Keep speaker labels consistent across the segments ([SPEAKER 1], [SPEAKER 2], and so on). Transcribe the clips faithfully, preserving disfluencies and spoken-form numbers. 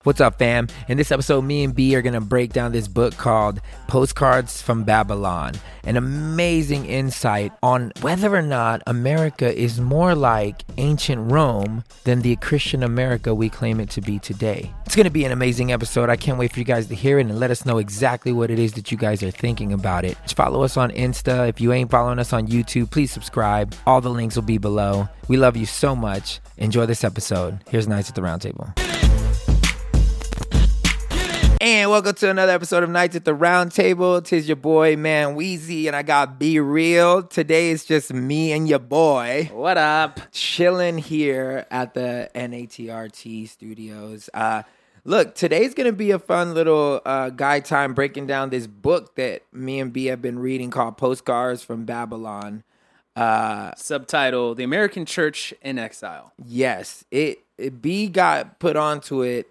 [SPEAKER 1] What's up, fam? In this episode, me and B are going to break down this book called Postcards from Babylon, an amazing insight on whether or not America is more like ancient Rome than the Christian America we claim it to be today. It's going to be an amazing episode. I can't wait for you guys to hear it and let us know exactly what it is that you guys are thinking about it. Just follow us on Insta. If you ain't following us on YouTube, please subscribe. All the links will be below. We love you so much. Enjoy this episode. Here's Nights at the Roundtable. And welcome to another episode of Nights at the Roundtable. Tis your boy, Man Weezy, and I got Be Real. Today is just me and your boy.
[SPEAKER 2] What up?
[SPEAKER 1] Chilling here at the N A T R T studios. Uh, look, today's going to be a fun little uh, guide time breaking down this book that me and B have been reading called Postcards from Babylon. Uh,
[SPEAKER 2] Subtitle, The American Church in Exile.
[SPEAKER 1] Yes. It, it B got put onto it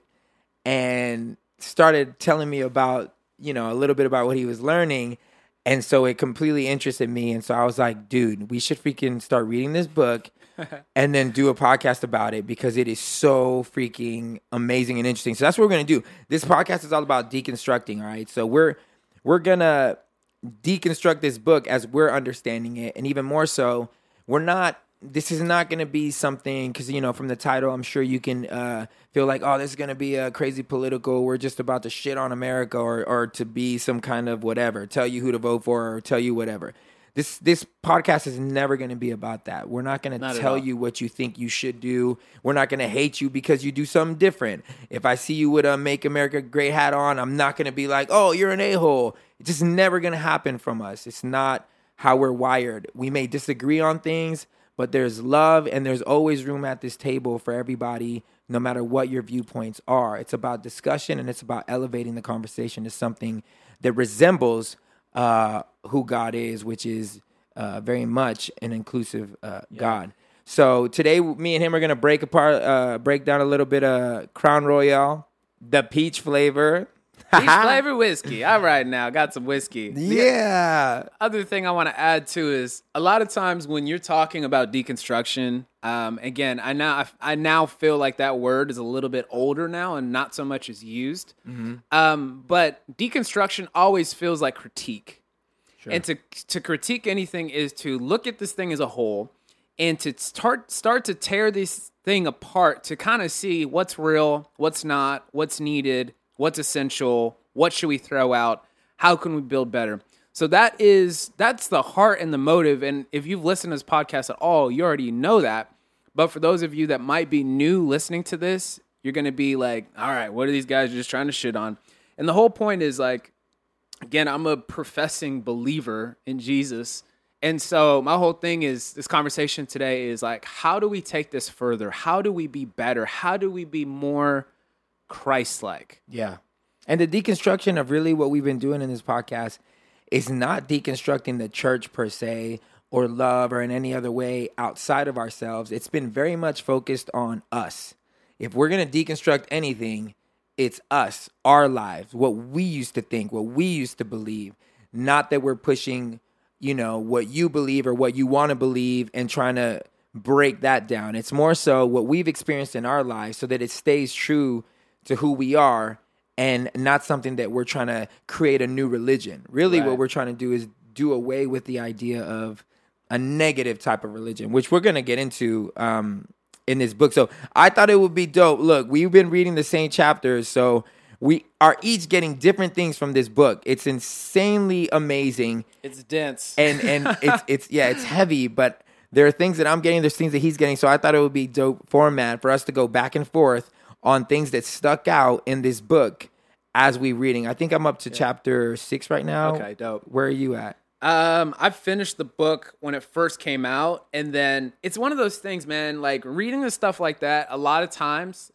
[SPEAKER 1] and started telling me about, you know, a little bit about what he was learning. And so it completely interested me. And so I was like, dude, we should freaking start reading this book and then do a podcast about it because it is so freaking amazing and interesting. So that's what we're going to do. This podcast is all about deconstructing, all right? So we're we're going to deconstruct this book as we're understanding it. And even more so, we're not This is not going to be something, because, you know, from the title, I'm sure you can uh, feel like, oh, this is going to be a crazy political, we're just about to shit on America or or to be some kind of whatever, tell you who to vote for or tell you whatever. This this podcast is never going to be about that. We're not going to tell you what you think you should do. We're not going to hate you because you do something different. If I see you with a Make America Great hat on, I'm not going to be like, oh, you're an a-hole. It's just never going to happen from us. It's not how we're wired. We may disagree on things, but there's love and there's always room at this table for everybody, no matter what your viewpoints are. It's about discussion and it's about elevating the conversation to something that resembles uh, who God is, which is uh, very much an inclusive uh, yeah. God. So today, me and him are going to break apart, uh, break down a little bit of Crown Royal, the peach flavor.
[SPEAKER 2] Peach flavor whiskey. All right, now got some whiskey.
[SPEAKER 1] Yeah.
[SPEAKER 2] The other thing I want to add too is a lot of times when you're talking about deconstruction, um, again, I now I, I now feel like that word is a little bit older now and not so much is used. Mm-hmm. Um, but deconstruction always feels like critique, sure. and to to critique anything is to look at this thing as a whole and to start start to tear this thing apart to kind of see what's real, what's not, what's needed. What's essential? What should we throw out? How can we build better? So that is, that's the heart and the motive. And if you've listened to this podcast at all, you already know that. But for those of you that might be new listening to this, you're going to be like, all right, what are these guys just trying to shit on? And the whole point is like, again, I'm a professing believer in Jesus. And so my whole thing is, this conversation today is like, how do we take this further? How do we be better? How do we be more Christ-like?
[SPEAKER 1] Yeah. And the deconstruction of really what we've been doing in this podcast is not deconstructing the church per se or love or in any other way outside of ourselves. It's been very much focused on us. If we're going to deconstruct anything, it's us, our lives, what we used to think, what we used to believe. Not that we're pushing, you know, what you believe or what you want to believe and trying to break that down. It's more so what we've experienced in our lives so that it stays true to who we are and not something that we're trying to create a new religion. Really, right. What we're trying to do is do away with the idea of a negative type of religion, which we're going to get into um, in this book. So I thought it would be dope. Look, we've been reading the same chapters, so we are each getting different things from this book. It's insanely amazing.
[SPEAKER 2] It's dense.
[SPEAKER 1] And and it's it's yeah, it's heavy, but there are things that I'm getting, there's things that he's getting. So I thought it would be dope format for us to go back and forth on things that stuck out in this book as we reading. I think I'm up to yeah. chapter six right now.
[SPEAKER 2] Okay, dope.
[SPEAKER 1] Where are you at?
[SPEAKER 2] Um, I finished the book when it first came out, and then it's one of those things, man, like reading the stuff like that, a lot of times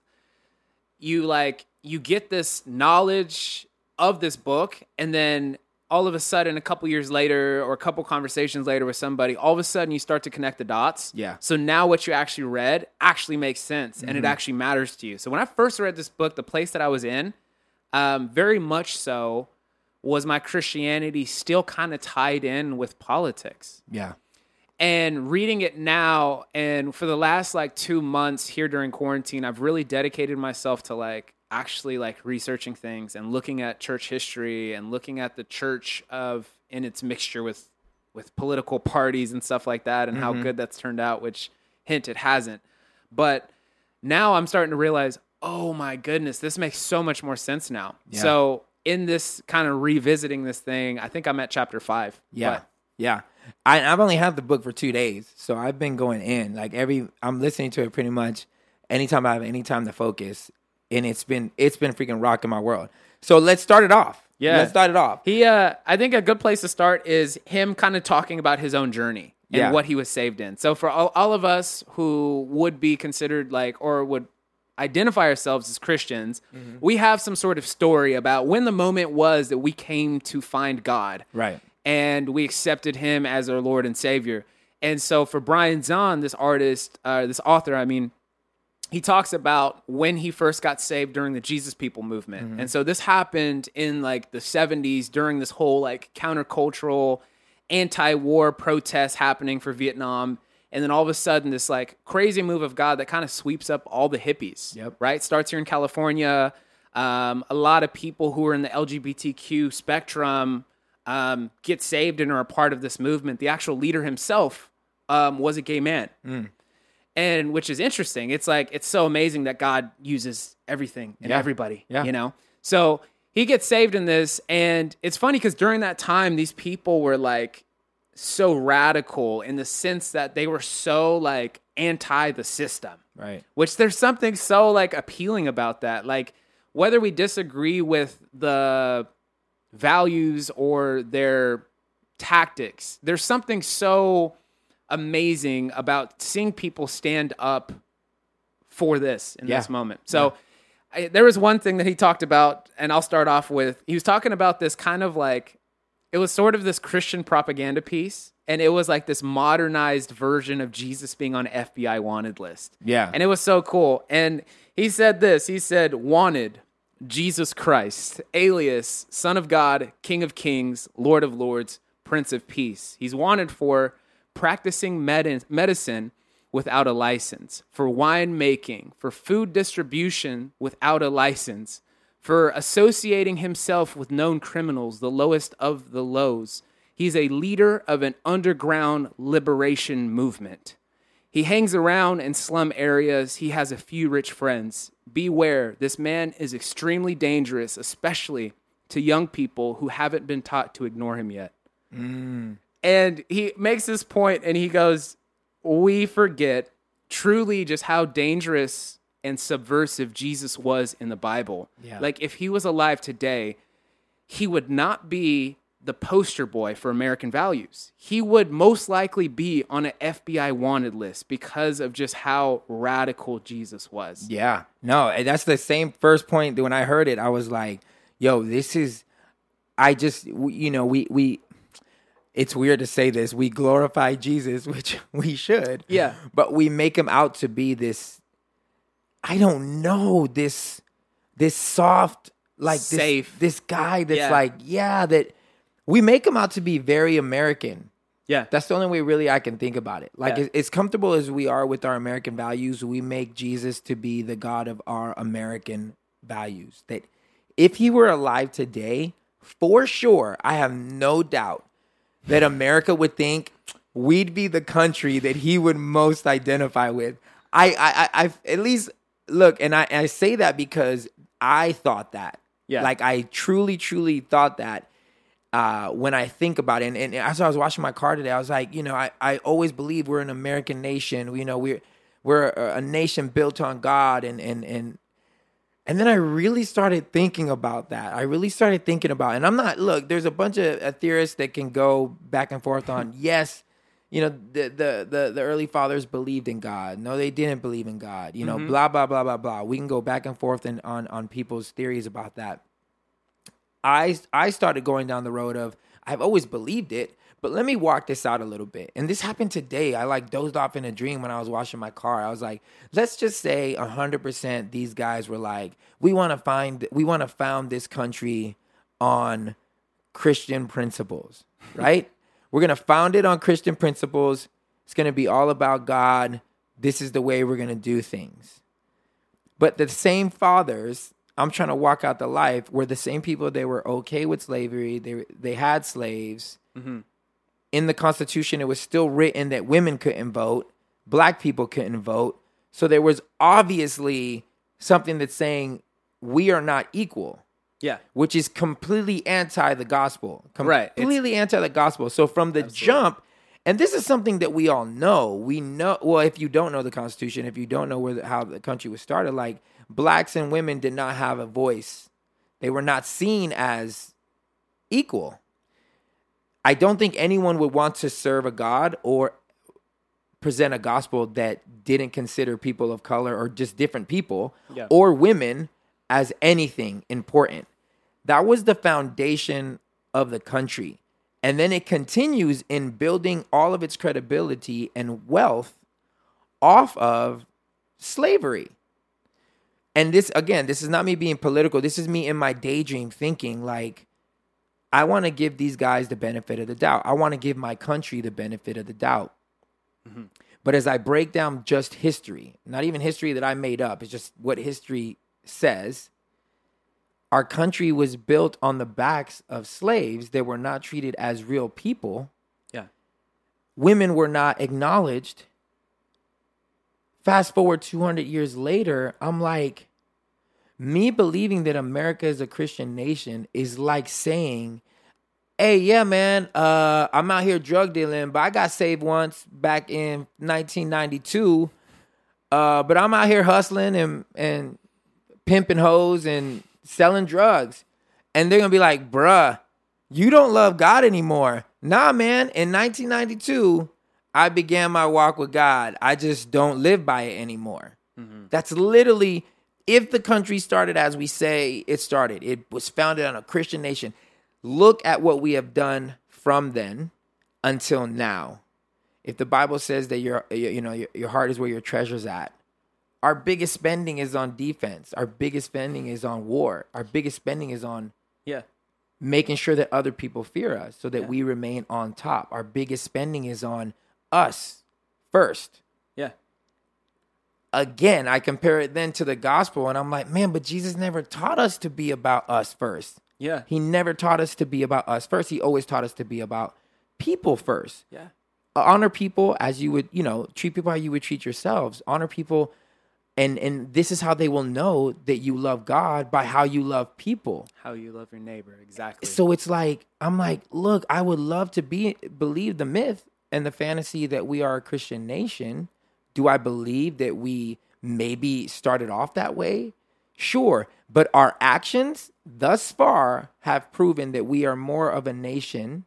[SPEAKER 2] you like, you get this knowledge of this book, and then all of a sudden, a couple years later or a couple conversations later with somebody, all of a sudden you start to connect the dots.
[SPEAKER 1] Yeah.
[SPEAKER 2] So now what you actually read actually makes sense and mm-hmm. it actually matters to you. So when I first read this book, the place that I was in, um, very much so was my Christianity still kind of tied in with politics.
[SPEAKER 1] Yeah.
[SPEAKER 2] And reading it now, and for the last like two months here during quarantine, I've really dedicated myself to like actually like researching things and looking at church history and looking at the church of in its mixture with with political parties and stuff like that, and mm-hmm. how good that's turned out, which hint it hasn't. But now I'm starting to realize, oh my goodness, this makes so much more sense now. Yeah. So in this kind of revisiting this thing, I think I'm at chapter five.
[SPEAKER 1] Yeah.
[SPEAKER 2] But,
[SPEAKER 1] yeah. I, I've only had the book for two days, so I've been going in. Like every, I'm listening to it pretty much anytime I have any time to focus, and it's been it's been freaking rocking my world. So let's start it off.
[SPEAKER 2] Yeah,
[SPEAKER 1] let's start it off.
[SPEAKER 2] He, uh, I think a good place to start is him kind of talking about his own journey and
[SPEAKER 1] yeah.
[SPEAKER 2] what he was saved in. So for all, all of us who would be considered like, or would identify ourselves as Christians, mm-hmm. we have some sort of story about when the moment was that we came to find God.
[SPEAKER 1] Right.
[SPEAKER 2] And we accepted him as our Lord and Savior. And so for Brian Zahnd, this artist, uh, this author, I mean, he talks about when he first got saved during the Jesus People movement. Mm-hmm. And so this happened in like the seventies during this whole like countercultural anti-war protest happening for Vietnam. And then all of a sudden this like crazy move of God that kind of sweeps up all the hippies,
[SPEAKER 1] yep.
[SPEAKER 2] right? Starts here in California. Um, a lot of people who are in the L G B T Q spectrum um, get saved and are a part of this movement. The actual leader himself um, was a gay man. Mm. And which is interesting. It's like, it's so amazing that God uses everything and
[SPEAKER 1] yeah.
[SPEAKER 2] everybody,
[SPEAKER 1] yeah.
[SPEAKER 2] you know? So he gets saved in this. And it's funny because during that time, these people were like so radical in the sense that they were so like anti the system,
[SPEAKER 1] right?
[SPEAKER 2] Which there's something so like appealing about that. Like whether we disagree with the values or their tactics, there's something so amazing about seeing people stand up for this in
[SPEAKER 1] yeah.
[SPEAKER 2] this moment. So yeah. I, there was one thing that he talked about, and I'll start off with, he was talking about this kind of like, it was sort of this Christian propaganda piece, and it was like this modernized version of Jesus being on F B I wanted list.
[SPEAKER 1] Yeah.
[SPEAKER 2] And it was so cool. And he said this, he said, wanted, Jesus Christ, alias, Son of God, King of Kings, Lord of Lords, Prince of Peace. He's wanted for practicing med- medicine without a license, for wine making, for food distribution without a license, for associating himself with known criminals, the lowest of the lows. He's a leader of an underground liberation movement. He hangs around in slum areas. He has a few rich friends. Beware, this man is extremely dangerous, especially to young people who haven't been taught to ignore him yet.
[SPEAKER 1] Mm.
[SPEAKER 2] And he makes this point, and he goes, we forget truly just how dangerous and subversive Jesus was in the Bible.
[SPEAKER 1] Yeah.
[SPEAKER 2] Like, if he was alive today, he would not be the poster boy for American values. He would most likely be on an F B I wanted list because of just how radical Jesus was.
[SPEAKER 1] Yeah. No, that's the same first point that when I heard it, I was like, yo, this is, I just, you know, we, we, it's weird to say this. We glorify Jesus, which we should.
[SPEAKER 2] Yeah.
[SPEAKER 1] But we make him out to be this, I don't know, this this soft, like
[SPEAKER 2] safe.
[SPEAKER 1] This, this guy that's
[SPEAKER 2] yeah.
[SPEAKER 1] like, yeah, that we make him out to be very American.
[SPEAKER 2] Yeah.
[SPEAKER 1] That's the only way really I can think about it. Like
[SPEAKER 2] yeah.
[SPEAKER 1] as, as comfortable as we are with our American values, we make Jesus to be the God of our American values. That if he were alive today, for sure, I have no doubt that America would think we'd be the country that he would most identify with. I, I, I, I at least look, and I, I say that because I thought that.
[SPEAKER 2] Yeah.
[SPEAKER 1] Like I truly, truly thought that uh, when I think about it. And, and as I was washing my car today, I was like, you know, I, I always believe we're an American nation. You know, we're we're a, a nation built on God, and and and. And then I really started thinking about that. I really started thinking about, and I'm not, look, there's a bunch of uh, theorists that can go back and forth on, yes, you know, the, the, the, the early fathers believed in God. No, they didn't believe in God. You know, mm-hmm. blah, blah, blah, blah, blah. We can go back and forth in, on, on people's theories about that. I, I started going down the road of, I've always believed it, but let me walk this out a little bit. And this happened today. I like dozed off in a dream when I was washing my car. I was like, let's just say one hundred percent these guys were like, we want to find, we want to found this country on Christian principles, right? We're going to found it on Christian principles. It's going to be all about God. This is the way we're going to do things. But the same fathers, I'm trying to walk out the life where the same people, they were okay with slavery. They they had slaves. Mm-hmm. In the Constitution, it was still written that women couldn't vote. Black people couldn't vote. So there was obviously something that's saying we are not equal.
[SPEAKER 2] Yeah.
[SPEAKER 1] Which is completely anti the gospel.
[SPEAKER 2] Right.
[SPEAKER 1] Completely anti the gospel. So from the Absolutely. jump, and this is something that we all know. We know, well, if you don't know the Constitution, if you don't know where the, how the country was started, like blacks and women did not have a voice. They were not seen as equal. I don't think anyone would want to serve a God or present a gospel that didn't consider people of color or just different people yeah. or women as anything important. That was the foundation of the country. And then it continues in building all of its credibility and wealth off of slavery. And this, again, this is not me being political. This is me in my daydream thinking like, I want to give these guys the benefit of the doubt. I want to give my country the benefit of the doubt. Mm-hmm. But as I break down just history, not even history that I made up, it's just what history says, our country was built on the backs of slaves that were not treated as real people.
[SPEAKER 2] Yeah.
[SPEAKER 1] Women were not acknowledged. Fast forward two hundred years later, I'm like, me believing that America is a Christian nation is like saying, hey, yeah, man, uh, I'm out here drug dealing, but I got saved once back in nineteen ninety-two. Uh, but I'm out here hustling and, and pimping hoes and selling drugs. And they're going to be like, bruh, you don't love God anymore. Nah, man, in nineteen ninety-two, I began my walk with God. I just don't live by it anymore. Mm-hmm. That's literally, if the country started as we say it started, it was founded on a Christian nation. Look at what we have done from then until now. If the Bible says that your, you know, your, your heart is where your treasure's at, our biggest spending is on defense. Our biggest spending is on war. Our biggest spending is on
[SPEAKER 2] yeah,
[SPEAKER 1] making sure that other people fear us so that
[SPEAKER 2] yeah.
[SPEAKER 1] we remain on top. Our biggest spending is on us first.
[SPEAKER 2] Yeah.
[SPEAKER 1] Again, I compare it then to the gospel, and I'm like, man, but Jesus never taught us to be about us first.
[SPEAKER 2] Yeah.
[SPEAKER 1] He never taught us to be about us first. He always taught us to be about people first.
[SPEAKER 2] Yeah.
[SPEAKER 1] Honor people as you would, you know, treat people how you would treat yourselves. Honor people. And and this is how they will know that you love God, by how you love people.
[SPEAKER 2] How you love your neighbor. Exactly.
[SPEAKER 1] So it's like, I'm like, look, I would love to be believe the myth and the fantasy that we are a Christian nation. Do I believe that we maybe started off that way? Sure. But our actions thus far have proven that we are more of a nation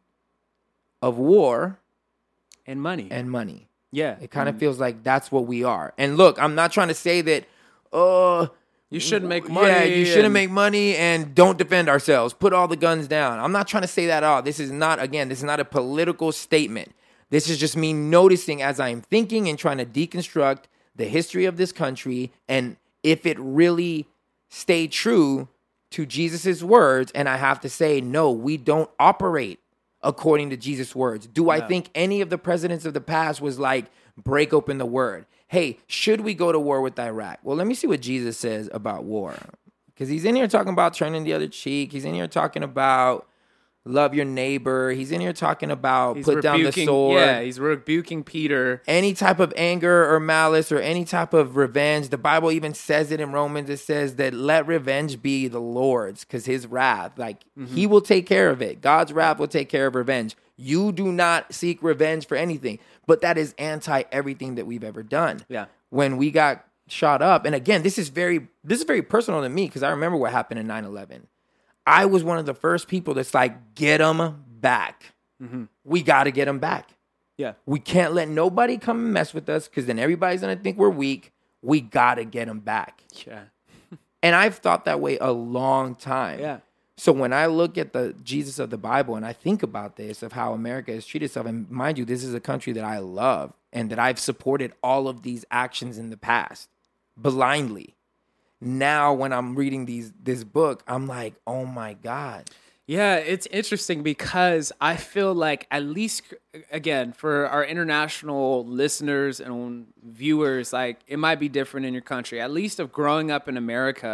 [SPEAKER 1] of war
[SPEAKER 2] and money.
[SPEAKER 1] And money.
[SPEAKER 2] Yeah.
[SPEAKER 1] It kind of
[SPEAKER 2] mm.
[SPEAKER 1] feels like that's what we are. And look, I'm not trying to say that, uh,
[SPEAKER 2] you shouldn't make money.
[SPEAKER 1] Yeah, you shouldn't
[SPEAKER 2] and...
[SPEAKER 1] make money and don't defend ourselves. Put all the guns down. I'm not trying to say that at all. This is not, again, this is not a political statement. This is just me noticing as I'm thinking and trying to deconstruct the history of this country, and if it really stayed true to Jesus's words. And I have to say, no, we don't operate according to Jesus' words. Do I
[SPEAKER 2] no.
[SPEAKER 1] think any of the presidents of the past was like, break open the word? Hey, should we go to war with Iraq? Well, let me see what Jesus says about war. Because he's in here talking about turning the other cheek. He's in here talking about love your neighbor. He's in here talking about
[SPEAKER 2] he's
[SPEAKER 1] put down the sword.
[SPEAKER 2] Yeah, he's rebuking Peter.
[SPEAKER 1] Any type of anger or malice or any type of revenge. The Bible even says it in Romans. It says that let revenge be the Lord's, because his wrath, like mm-hmm. he will take care of it. God's wrath will take care of revenge. You do not seek revenge for anything. But that is anti everything that we've ever done.
[SPEAKER 2] Yeah.
[SPEAKER 1] When we got shot up, and again, this is very this is very personal to me, because I remember what happened in nine eleven. I was one of the first people that's like, get them back. Mm-hmm. We got to get them back.
[SPEAKER 2] Yeah.
[SPEAKER 1] We can't let nobody come and mess with us, because then everybody's going to think we're weak. We got to get them back.
[SPEAKER 2] Yeah.
[SPEAKER 1] And I've thought that way a long time.
[SPEAKER 2] Yeah.
[SPEAKER 1] So when I look at the Jesus of the Bible and I think about this, of how America has treated itself, and mind you, this is a country that I love and that I've supported all of these actions in the past blindly. Now, when I'm reading these this book, I'm like, oh my God.
[SPEAKER 2] Yeah, it's interesting because I feel like, at least, again, for our international listeners and viewers, like it might be different in your country. At least of growing up in America,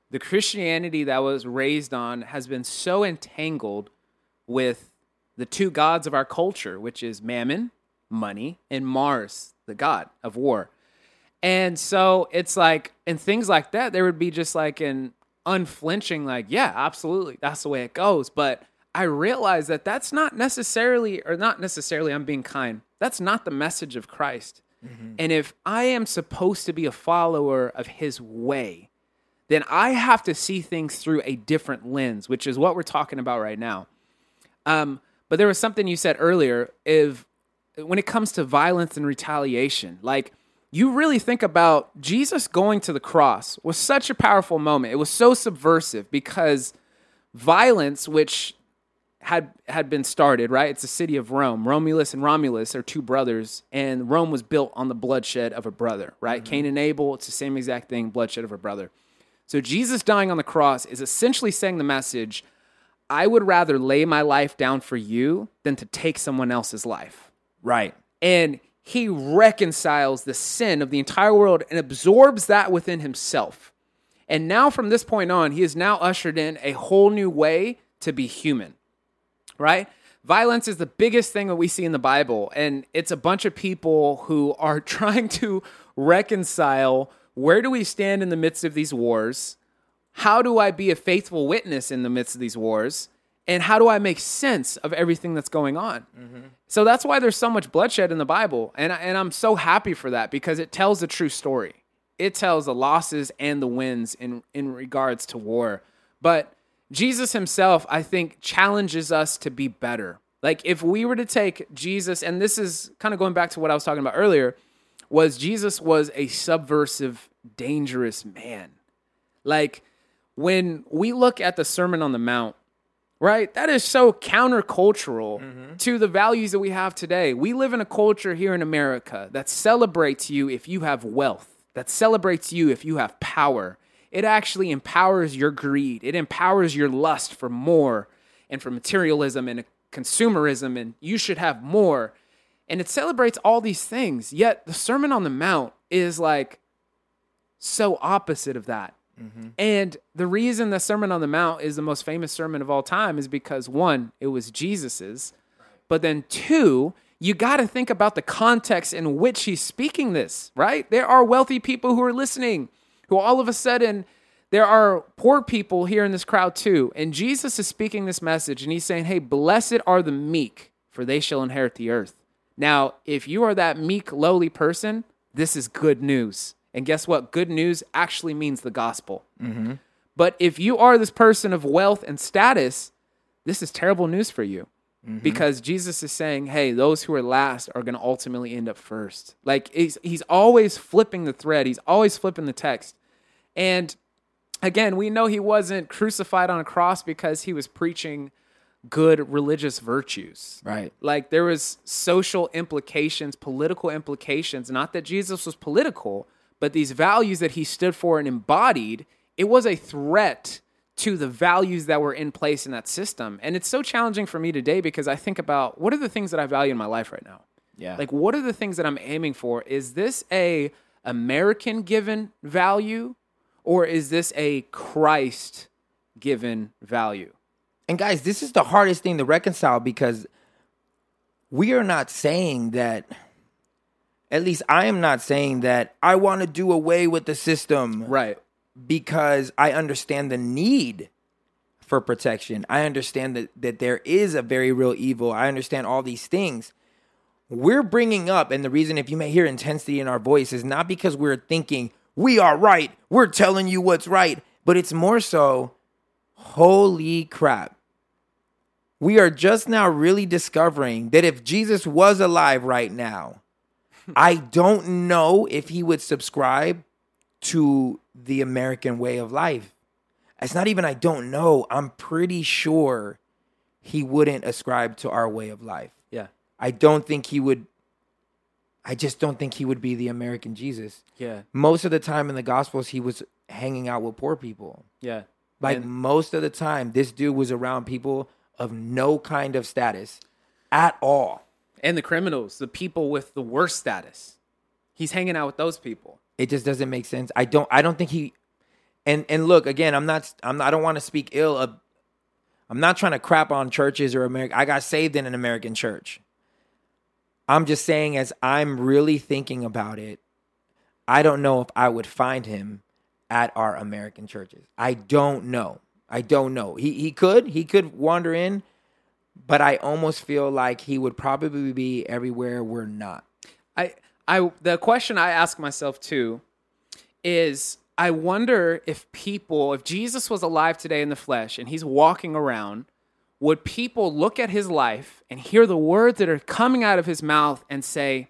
[SPEAKER 2] The Christianity that was raised on has been so entangled with the two gods of our culture, which is Mammon, money, and Mars, the god of war. And so it's like, and things like that, there would be just like an unflinching, like, yeah, absolutely, that's the way it goes. But I realize that that's not necessarily, or not necessarily, I'm being kind, that's not the message of Christ. Mm-hmm. And if I am supposed to be a follower of his way, then I have to see things through a different lens, which is what we're talking about right now. Um, but there was something you said earlier, if when it comes to violence and retaliation, like, you really think about Jesus going to the cross was such a powerful moment. It was so subversive because violence, which had had been started, right? It's the city of Rome. Romulus and Romulus are two brothers, and Rome was built on the bloodshed of a brother, right? Mm-hmm. Cain and Abel, it's the same exact thing, bloodshed of a brother. So Jesus dying on the cross is essentially saying the message, I would rather lay my life down for you than to take someone else's life.
[SPEAKER 1] Right.
[SPEAKER 2] And he reconciles the sin of the entire world and absorbs that within himself. And now from this point on, he has now ushered in a whole new way to be human, right? Violence is the biggest thing that we see in the Bible. And it's a bunch of people who are trying to reconcile, where do we stand in the midst of these wars? How do I be a faithful witness in the midst of these wars? And how do I make sense of everything that's going on? Mm-hmm. So that's why there's so much bloodshed in the Bible. And, and I'm so happy for that because it tells the true story. It tells the losses and the wins in, in regards to war. But Jesus himself, I think, challenges us to be better. Like if we were to take Jesus, and this is kind of going back to what I was talking about earlier, was Jesus was a subversive, dangerous man. Like when we look at the Sermon on the Mount, right? That is so countercultural mm-hmm. to the values that we have today. We live in a culture here in America that celebrates you if you have wealth, that celebrates you if you have power. It actually empowers your greed. It empowers your lust for more and for materialism and consumerism, and you should have more. And it celebrates all these things. Yet the Sermon on the Mount is like so opposite of that. Mm-hmm. And the reason the Sermon on the Mount is the most famous sermon of all time is because, one, it was Jesus's, right. But then two, you got to think about the context in which he's speaking this, right? There are wealthy people who are listening, who all of a sudden, there are poor people here in this crowd too. And Jesus is speaking this message and he's saying, hey, blessed are the meek, for they shall inherit the earth. Now, if you are that meek, lowly person, this is good news. And guess what? Good news actually means the gospel. Mm-hmm. But if you are this person of wealth and status, this is terrible news for you. Mm-hmm. Because Jesus is saying, hey, those who are last are going to ultimately end up first. Like he's, he's always flipping the thread. He's always flipping the text. And again, we know he wasn't crucified on a cross because he was preaching good religious virtues.
[SPEAKER 1] Right.
[SPEAKER 2] Like there was social implications, political implications. Not that Jesus was political, but these values that he stood for and embodied, it was a threat to the values that were in place in that system. And it's so challenging for me today because I think about what are the things that I value in my life right now?
[SPEAKER 1] Yeah.
[SPEAKER 2] Like what are the things that I'm aiming for? Is this a American given value or is this a Christ given value?
[SPEAKER 1] And guys, this is the hardest thing to reconcile because we are not saying that, at least I am not saying that I want to do away with the system.
[SPEAKER 2] Right.
[SPEAKER 1] Because I understand the need for protection. I understand that, that there is a very real evil. I understand all these things. We're bringing up, and the reason if you may hear intensity in our voice is not because we're thinking, we are right, we're telling you what's right, but it's more so, holy crap. We are just now really discovering that if Jesus was alive right now, I don't know if he would subscribe to the American way of life. It's not even I don't know. I'm pretty sure he wouldn't ascribe to our way of life.
[SPEAKER 2] Yeah.
[SPEAKER 1] I don't think he would. I just don't think he would be the American Jesus.
[SPEAKER 2] Yeah.
[SPEAKER 1] Most of the time in the Gospels, he was hanging out with poor people.
[SPEAKER 2] Yeah.
[SPEAKER 1] Like
[SPEAKER 2] and-
[SPEAKER 1] most of the time, this dude was around people of no kind of status at all.
[SPEAKER 2] And the criminals, the people with the worst status. He's hanging out with those people.
[SPEAKER 1] It just doesn't make sense. I don't I don't think he And and look, again, I'm not I'm not, I don't want to speak ill of I'm not trying to crap on churches or America. I got saved in an American church. I'm just saying, as I'm really thinking about it, I don't know if I would find him at our American churches. I don't know. I don't know. He he could. He could wander in, but I almost feel like he would probably be everywhere we're not.
[SPEAKER 2] I I the question I ask myself too is, I wonder if people, if Jesus was alive today in the flesh and he's walking around, would people look at his life and hear the words that are coming out of his mouth and say,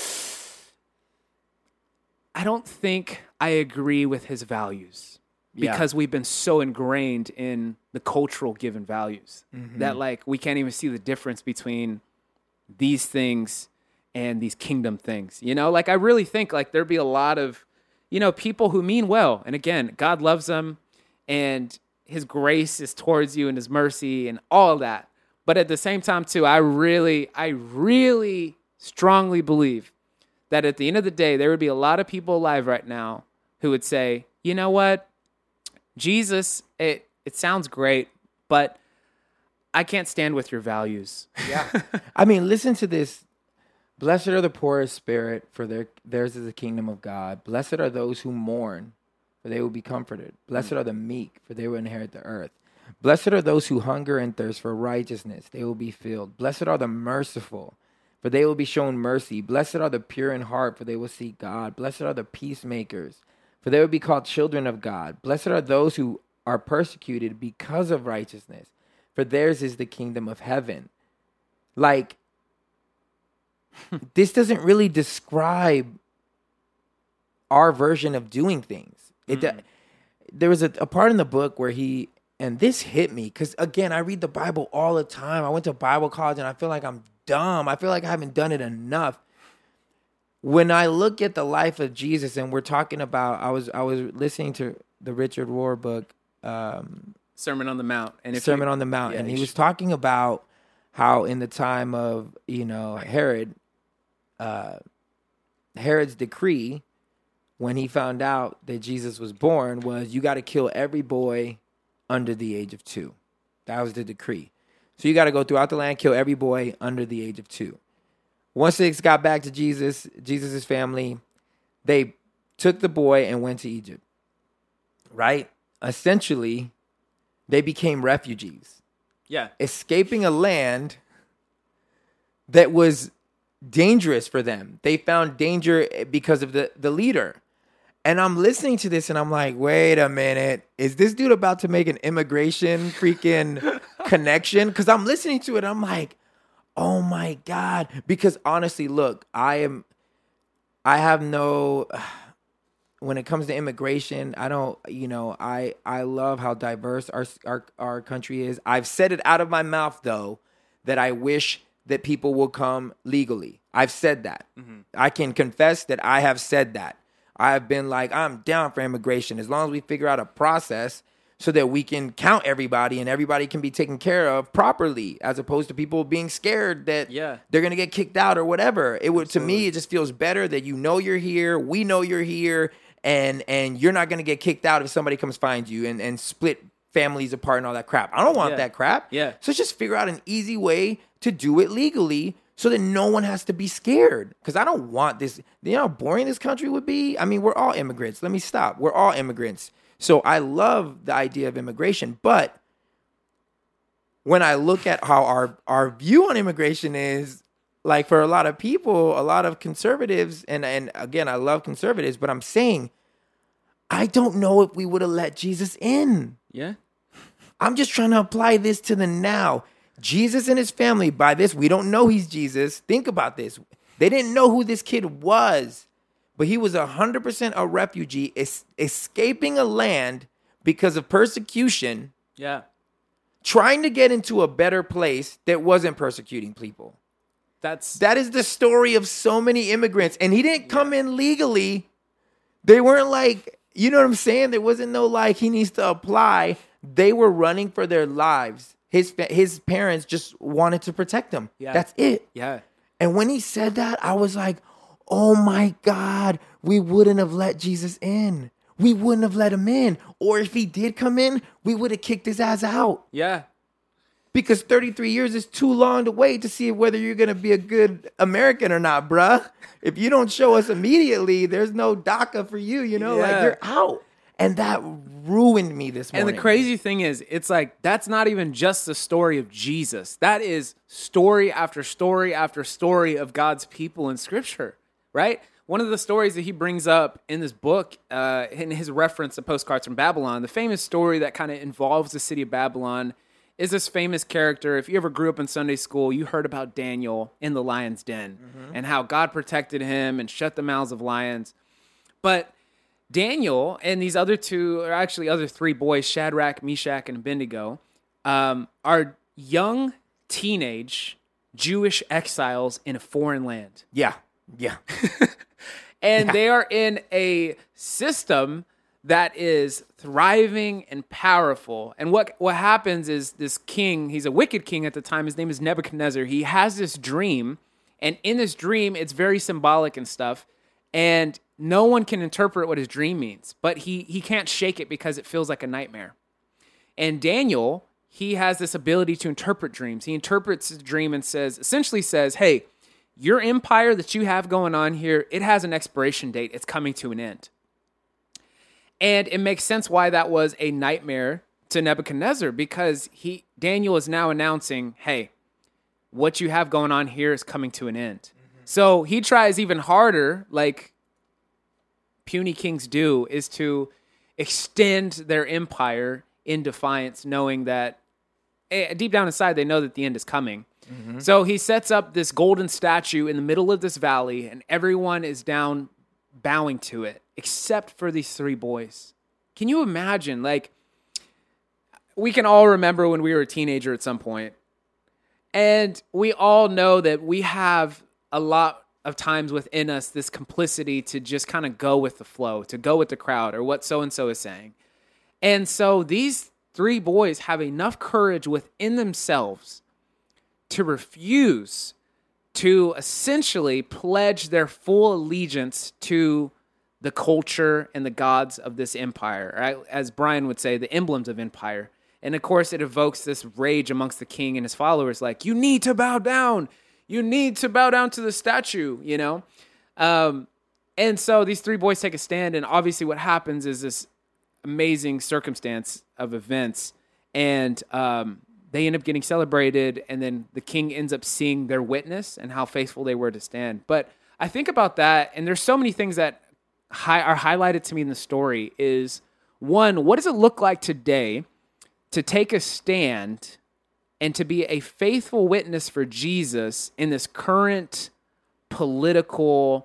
[SPEAKER 2] I don't think I agree with his values, because yeah. we've been so ingrained in the cultural given values mm-hmm. that like we can't even see the difference between these things and these kingdom things. You know, like I really think like there'd be a lot of, you know, people who mean well. And again, God loves them and his grace is towards you and his mercy and all of that. But at the same time too, I really, I really strongly believe that at the end of the day, there would be a lot of people alive right now who would say, you know what, Jesus, it, it sounds great, but I can't stand with your values.
[SPEAKER 1] Yeah. I mean, listen to this. Blessed are the poor of spirit, for their, theirs is the kingdom of God. Blessed are those who mourn, for they will be comforted. Blessed are the meek, for they will inherit the earth. Blessed are those who hunger and thirst for righteousness, they will be filled. Blessed are the merciful, for they will be shown mercy. Blessed are the pure in heart, for they will see God. Blessed are the peacemakers, for they will be called children of God. Blessed are those who are persecuted because of righteousness, for theirs is the kingdom of heaven. Like, this doesn't really describe our version of doing things. It mm. There was a, a part in the book where he, and this hit me, because again, I read the Bible all the time. I went to Bible college and I feel like I'm dumb. I feel like I haven't done it enough. When I look at the life of Jesus, and we're talking about, I was I was listening to the Richard Rohr book, um,
[SPEAKER 2] Sermon on the Mount,
[SPEAKER 1] and Sermon
[SPEAKER 2] you,
[SPEAKER 1] on the Mount,
[SPEAKER 2] yeah,
[SPEAKER 1] and he
[SPEAKER 2] should.
[SPEAKER 1] was talking about how in the time of, you know, Herod, uh, Herod's decree, when he found out that Jesus was born, was you got to kill every boy under the age of two. That was the decree. So you got to go throughout the land, kill every boy under the age of two. Once it got back to Jesus, Jesus' family, they took the boy and went to Egypt, right? Essentially, they became refugees.
[SPEAKER 2] Yeah.
[SPEAKER 1] Escaping a land that was dangerous for them. They found danger because of the, the leader. And I'm listening to this and I'm like, wait a minute. Is this dude about to make an immigration freaking connection? Because I'm listening to it. I'm like, oh my God. Because honestly, look, I am, I have no, when it comes to immigration, I don't, you know, I, I love how diverse our, our, our country is. I've said it out of my mouth though, that I wish that people will come legally. I've said that. Mm-hmm. I can confess that I have said that. I've been like, I'm down for immigration as long as we figure out a process so that we can count everybody and everybody can be taken care of properly, as opposed to people being scared that
[SPEAKER 2] yeah.
[SPEAKER 1] they're going to get kicked out or whatever. It would, to me, it just feels better that you know you're here, we know you're here, and and you're not going to get kicked out if somebody comes find you and, and split families apart and all that crap. I don't want
[SPEAKER 2] yeah.
[SPEAKER 1] that crap.
[SPEAKER 2] Yeah.
[SPEAKER 1] So just figure out an easy way to do it legally so that no one has to be scared. Because I don't want this. You know how boring this country would be? I mean, we're all immigrants. Let me stop. We're all immigrants. So I love the idea of immigration. But when I look at how our, our view on immigration is, like for a lot of people, a lot of conservatives, and, and again, I love conservatives, but I'm saying, I don't know if we would have let Jesus in.
[SPEAKER 2] Yeah.
[SPEAKER 1] I'm just trying to apply this to the now. Jesus and his family, by this, we don't know he's Jesus. Think about this. They didn't know who this kid was, but he was one hundred percent a refugee, es- escaping a land because of persecution.
[SPEAKER 2] Yeah.
[SPEAKER 1] Trying to get into a better place that wasn't persecuting people.
[SPEAKER 2] That's
[SPEAKER 1] That is the story of so many immigrants. And he didn't come yeah. in legally. They weren't like, you know what I'm saying? There wasn't no like, he needs to apply. They were running for their lives. His his parents just wanted to protect him.
[SPEAKER 2] Yeah.
[SPEAKER 1] That's it.
[SPEAKER 2] Yeah.
[SPEAKER 1] And when he said that, I was like, oh my God, we wouldn't have let Jesus in. we wouldn't have let him in. Or if he did come in, we would have kicked his ass out.
[SPEAKER 2] Yeah.
[SPEAKER 1] Because thirty-three years is too long to wait to see whether you're going to be a good American or not, bruh. If you don't show us immediately, there's no DACA for you, you know?
[SPEAKER 2] Yeah.
[SPEAKER 1] Like, you're out. And that ruined me this morning.
[SPEAKER 2] And the crazy thing is, it's like, that's not even just the story of Jesus. That is story after story after story of God's people in Scripture, right? One of the stories that he brings up in this book, uh, in his reference to Postcards from Babylon, the famous story that kind of involves the city of Babylon is this famous character. If you ever grew up in Sunday school, you heard about Daniel in the lion's den mm-hmm. and how God protected him and shut the mouths of lions. But Daniel and these other two, or actually other three boys, Shadrach, Meshach, and Abednego, um, are young teenage Jewish exiles in a foreign land.
[SPEAKER 1] Yeah, yeah.
[SPEAKER 2] and
[SPEAKER 1] yeah.
[SPEAKER 2] they are in a system that is thriving and powerful. And what, what happens is this king, he's a wicked king at the time, his name is Nebuchadnezzar. He has this dream, and in this dream, it's very symbolic and stuff, and no one can interpret what his dream means, but he he can't shake it because it feels like a nightmare. And Daniel, he has this ability to interpret dreams. He interprets his dream and says, essentially says, hey, your empire that you have going on here, it has an expiration date. It's coming to an end. And it makes sense why that was a nightmare to Nebuchadnezzar, because he Daniel is now announcing, hey, what you have going on here is coming to an end. Mm-hmm. So he tries even harder, like puny kings do, is to extend their empire in defiance, knowing that eh, deep down inside, they know that the end is coming. Mm-hmm. So he sets up this golden statue in the middle of this valley, and everyone is down bowing to it, except for these three boys. Can you imagine? Like, we can all remember when we were a teenager at some point, and we all know that we have a lot of times within us this complicity to just kind of go with the flow, to go with the crowd or what so-and-so is saying. And so these three boys have enough courage within themselves to refuse to essentially pledge their full allegiance to the culture and the gods of this empire, right? As Brian would say, the emblems of empire. And of course, it evokes this rage amongst the king and his followers, like, you need to bow down. You need to bow down to the statue, you know? Um, and so these three boys take a stand, and obviously what happens is this amazing circumstance of events, and um, they end up getting celebrated, and then the king ends up seeing their witness and how faithful they were to stand. But I think about that, and there's so many things that hi- are highlighted to me in the story is, one, what does it look like today to take a stand and to be a faithful witness for Jesus in this current political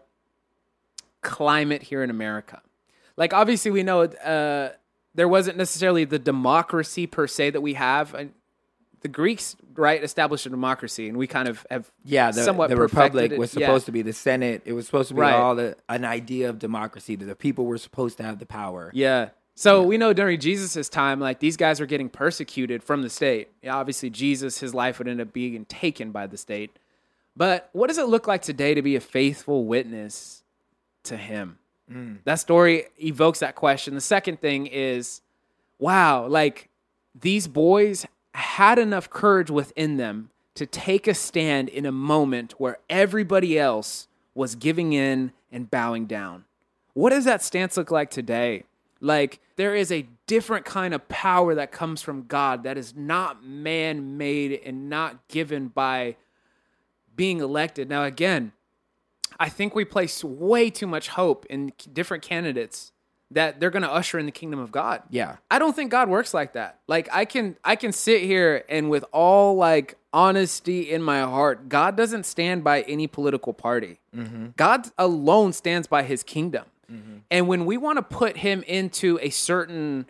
[SPEAKER 2] climate here in America? Like, obviously, we know uh, there wasn't necessarily the democracy per se that we have. And the Greeks, right, established a democracy, and we kind of have
[SPEAKER 1] yeah, the,
[SPEAKER 2] somewhat
[SPEAKER 1] the
[SPEAKER 2] perfected
[SPEAKER 1] republic
[SPEAKER 2] it.
[SPEAKER 1] was supposed
[SPEAKER 2] yeah.
[SPEAKER 1] to be the Senate. It was supposed to be
[SPEAKER 2] Right.
[SPEAKER 1] all the, an idea of democracy, that the people were supposed to have the power.
[SPEAKER 2] Yeah. So yeah. we know during Jesus' time, like, these guys are getting persecuted from the state. Yeah, obviously, Jesus, his life would end up being taken by the state. But what does it look like today to be a faithful witness to him? Mm. That story evokes that question. The second thing is, wow, like, these boys had enough courage within them to take a stand in a moment where everybody else was giving in and bowing down. What does that stance look like today? Like, there is a different kind of power that comes from God that is not man-made and not given by being elected. Now, again, I think we place way too much hope in different candidates that they're going to usher in the kingdom of God.
[SPEAKER 1] Yeah.
[SPEAKER 2] I don't think God works like that. Like, I can I can sit here and with all, like, honesty in my heart, God doesn't stand by any political party. Mm-hmm. God alone stands by his kingdom. Mm-hmm. And when we want to put him into a certain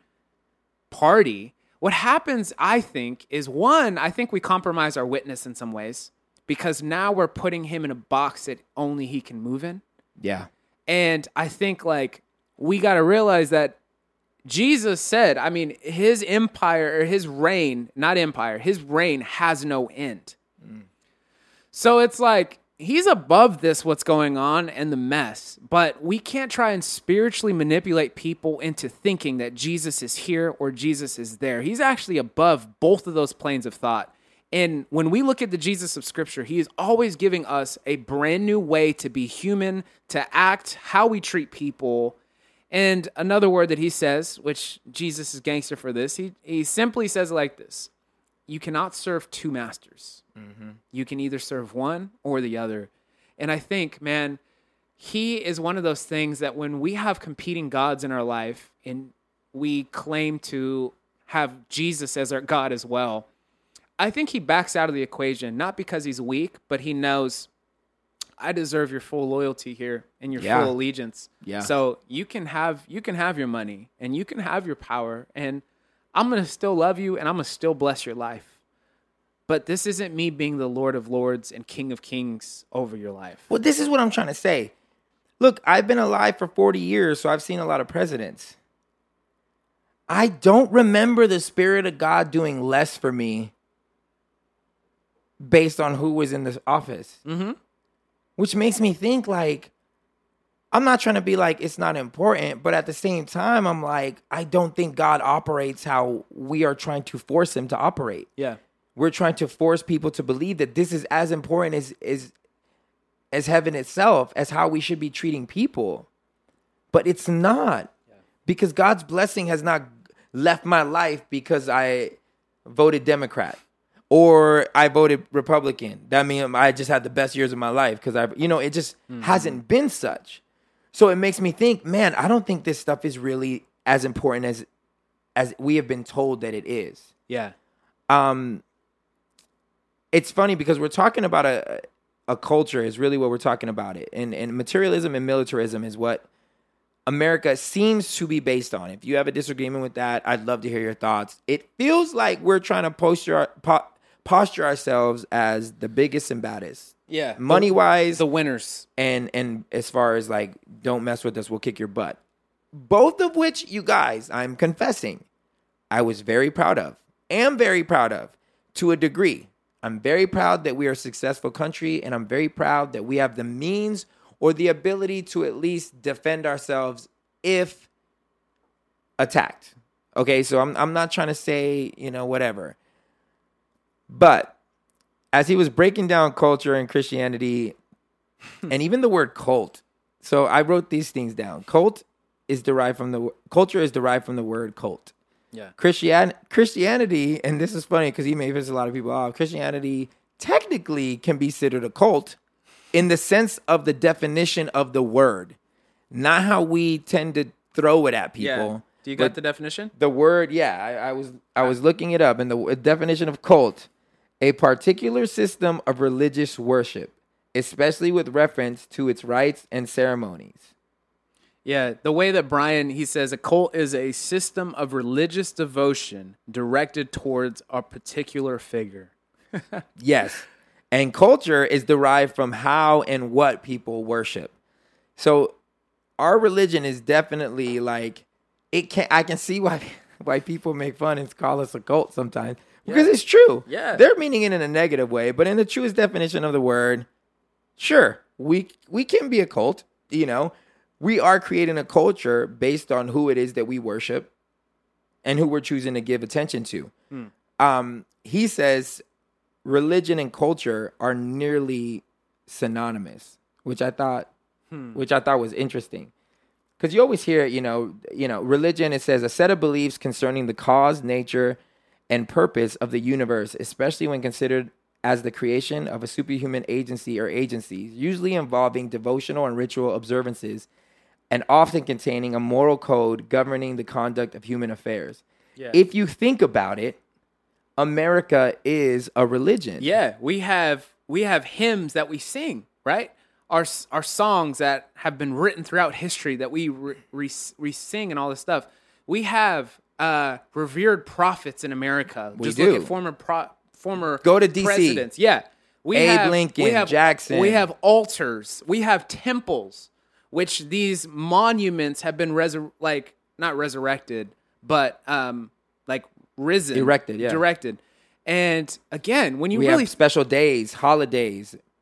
[SPEAKER 2] party, what happens, I think, is, one, I think we compromise our witness in some ways, because now we're putting him in a box that only he can move in.
[SPEAKER 1] Yeah.
[SPEAKER 2] And I think, like, we got to realize that Jesus said, I mean, his empire, or his reign, not empire, his reign has no end. Mm. So it's like, he's above this, what's going on and the mess, but we can't try and spiritually manipulate people into thinking that Jesus is here or Jesus is there. He's actually above both of those planes of thought. And when we look at the Jesus of Scripture, he is always giving us a brand new way to be human, to act, how we treat people. And another word that he says, which Jesus is gangster for this, he, he simply says it like this: you cannot serve two masters. Mm-hmm. You can either serve one or the other. And I think, man, he is one of those things that when we have competing gods in our life and we claim to have Jesus as our God as well, I think he backs out of the equation, not because he's weak, but he knows, I deserve your full loyalty here and your
[SPEAKER 1] Yeah.
[SPEAKER 2] full allegiance.
[SPEAKER 1] Yeah.
[SPEAKER 2] So you can have you can have your money and you can have your power, and I'm going to still love you and I'm going to still bless your life. But this isn't me being the Lord of Lords and King of Kings over your life.
[SPEAKER 1] Well, this is what I'm trying to say. Look, I've been alive for forty years, so I've seen a lot of presidents. I don't remember the Spirit of God doing less for me based on who was in this office.
[SPEAKER 2] Mm-hmm.
[SPEAKER 1] Which makes me think, like, I'm not trying to be like it's not important, but at the same time, I'm like, I don't think God operates how we are trying to force him to operate.
[SPEAKER 2] Yeah.
[SPEAKER 1] We're trying to force people to believe that this is as important as as, as heaven itself, as how we should be treating people. But it's not. Yeah. Because God's blessing has not left my life because I voted Democrat or I voted Republican. That means I just had the best years of my life because I, you know, it just mm-hmm. hasn't been such. So it makes me think, man, I don't think this stuff is really as important as as we have been told that it is.
[SPEAKER 2] Yeah.
[SPEAKER 1] Um. It's funny because we're talking about a a culture is really what we're talking about it. And and materialism and militarism is what America seems to be based on. If you have a disagreement with that, I'd love to hear your thoughts. It feels like we're trying to posture po- posture ourselves as the biggest and baddest.
[SPEAKER 2] Yeah.
[SPEAKER 1] Money wise,
[SPEAKER 2] the winners.
[SPEAKER 1] And and as far as like, don't mess with us, we'll kick your butt. Both of which, you guys, I'm confessing, I was very proud of. Am very proud of to a degree. I'm very proud that we are a successful country, and I'm very proud that we have the means or the ability to at least defend ourselves if attacked. Okay, so I'm I'm not trying to say, you know, whatever. But as he was breaking down culture and Christianity, and even the word cult, so I wrote these things down. Cult is derived from the culture is derived from the word cult.
[SPEAKER 2] Yeah.
[SPEAKER 1] Christian Christianity, and this is funny because he may piss a lot of people off. Christianity technically can be considered a cult in the sense of the definition of the word, not how we tend to throw it at people.
[SPEAKER 2] Yeah. Do you got the definition?
[SPEAKER 1] The word, yeah, I, I was I was looking it up, and the definition of cult: a particular system of religious worship, especially with reference to its rites and ceremonies.
[SPEAKER 2] Yeah, the way that Brian, he says a cult is a system of religious devotion directed towards a particular figure.
[SPEAKER 1] Yes. And culture is derived from how and what people worship. So our religion is definitely like, it can I can see why why people make fun and call us a cult sometimes. Because yeah. It's true.
[SPEAKER 2] Yeah.
[SPEAKER 1] They're meaning it in a negative way, but in the truest definition of the word, sure, we we can be a cult, you know. We are creating a culture based on who it is that we worship and who we're choosing to give attention to. Hmm. Um, he says religion and culture are nearly synonymous, which I thought, hmm. which I thought was interesting. Because you always hear, you know, you know, religion, it says a set of beliefs concerning the cause, nature, and purpose of the universe, especially when considered as the creation of a superhuman agency or agencies, usually involving devotional and ritual observances, and often containing a moral code governing the conduct of human affairs. Yeah. If you think about it, America is a religion.
[SPEAKER 2] Yeah, we have we have hymns that we sing, right? Our our songs that have been written throughout history that we re, re, re sing and all this stuff. We have uh, revered prophets in America.
[SPEAKER 1] We
[SPEAKER 2] Just
[SPEAKER 1] do.
[SPEAKER 2] Look at former pro, former
[SPEAKER 1] Go to D C.
[SPEAKER 2] presidents. Yeah, we
[SPEAKER 1] Abe
[SPEAKER 2] have,
[SPEAKER 1] Lincoln,
[SPEAKER 2] we have,
[SPEAKER 1] Jackson.
[SPEAKER 2] We have altars. We have temples, which these monuments have been resur- like not resurrected, but um, like risen,
[SPEAKER 1] erected, yeah,
[SPEAKER 2] directed. And again, when you
[SPEAKER 1] we
[SPEAKER 2] really
[SPEAKER 1] have special days, holidays,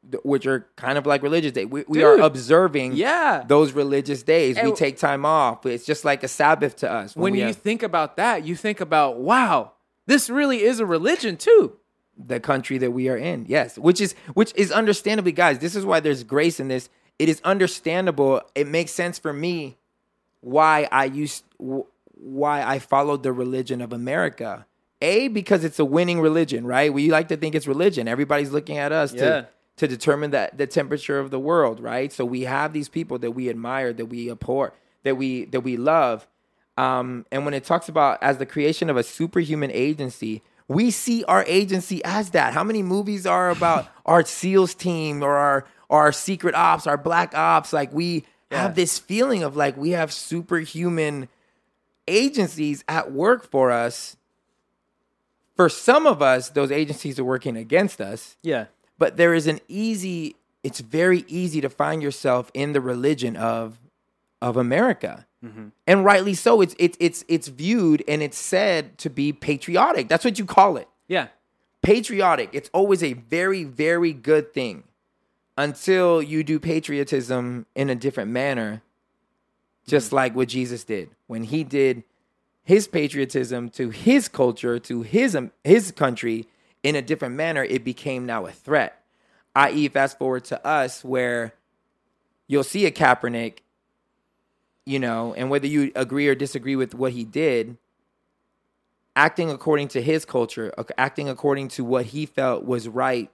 [SPEAKER 1] th- which are kind of like religious days. We, we
[SPEAKER 2] Dude.
[SPEAKER 1] are observing
[SPEAKER 2] Yeah.
[SPEAKER 1] those religious days.
[SPEAKER 2] And-
[SPEAKER 1] we take time off. It's just like a Sabbath to us.
[SPEAKER 2] When
[SPEAKER 1] we
[SPEAKER 2] you
[SPEAKER 1] have
[SPEAKER 2] think about that, you think about, wow, this really is a religion too.
[SPEAKER 1] the country that we are in, yes, which is which is understandably, guys. This is why there's grace in this. It is understandable. It makes sense for me why I used why I followed the religion of America. A, because it's a winning religion, right? We like to think it's religion. Everybody's looking at us
[SPEAKER 2] Yeah.
[SPEAKER 1] to to determine that the temperature of the world, right? So we have these people that we admire, that we abhor, that we that we love. Um, and when it talks about as the creation of a superhuman agency, we see our agency as that. How many movies are about our SEALs team or our our secret ops, our black ops? Like we
[SPEAKER 2] Yeah.
[SPEAKER 1] have this feeling of like we have superhuman agencies at work for us. For some of us, those agencies are working against us.
[SPEAKER 2] Yeah.
[SPEAKER 1] But there is an easy, it's very easy to find yourself in the religion of of America.
[SPEAKER 2] Mm-hmm.
[SPEAKER 1] And rightly so. It's it's it's it's viewed and it's said to be patriotic. That's what you call it.
[SPEAKER 2] Yeah.
[SPEAKER 1] Patriotic. It's always a very, very good thing until you do patriotism in a different manner, just
[SPEAKER 2] Mm-hmm.
[SPEAKER 1] like what Jesus did. When he did his patriotism to his culture, to his um, his country in a different manner, it became now a threat. that is, fast forward to us where you'll see a Kaepernick, you know, and whether you agree or disagree with what he did, acting according to his culture, acting according to what he felt was right,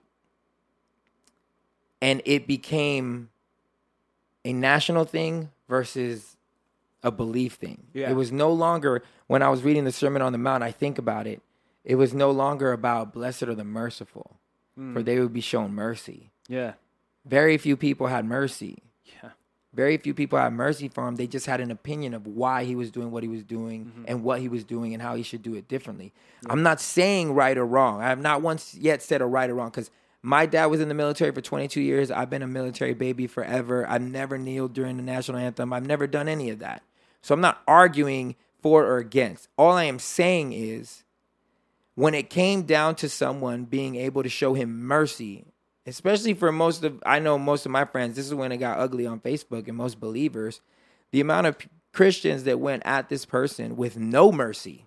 [SPEAKER 1] and it became a national thing versus a belief thing.
[SPEAKER 2] Yeah.
[SPEAKER 1] It was no longer, when I was reading the Sermon on the Mount, I think about it, it was no longer about blessed are the merciful,
[SPEAKER 2] Mm.
[SPEAKER 1] for they would be shown mercy.
[SPEAKER 2] Yeah.
[SPEAKER 1] Very few people had mercy.
[SPEAKER 2] Yeah.
[SPEAKER 1] Very few people had mercy for him. They just had an opinion of why he was doing what he was doing
[SPEAKER 2] Mm-hmm.
[SPEAKER 1] and what he was doing and how he should do it differently. I'm not saying right or wrong. I have not once yet said a right or wrong because my dad was in the military for twenty-two years. I've been a military baby forever. I've never kneeled during the national anthem. I've never done any of that. So I'm not arguing for or against. All I am saying is when it came down to someone being able to show him mercy, especially for most of, I know most of my friends, this is when it got ugly on Facebook and most believers, the amount of p- Christians that went at this person with no mercy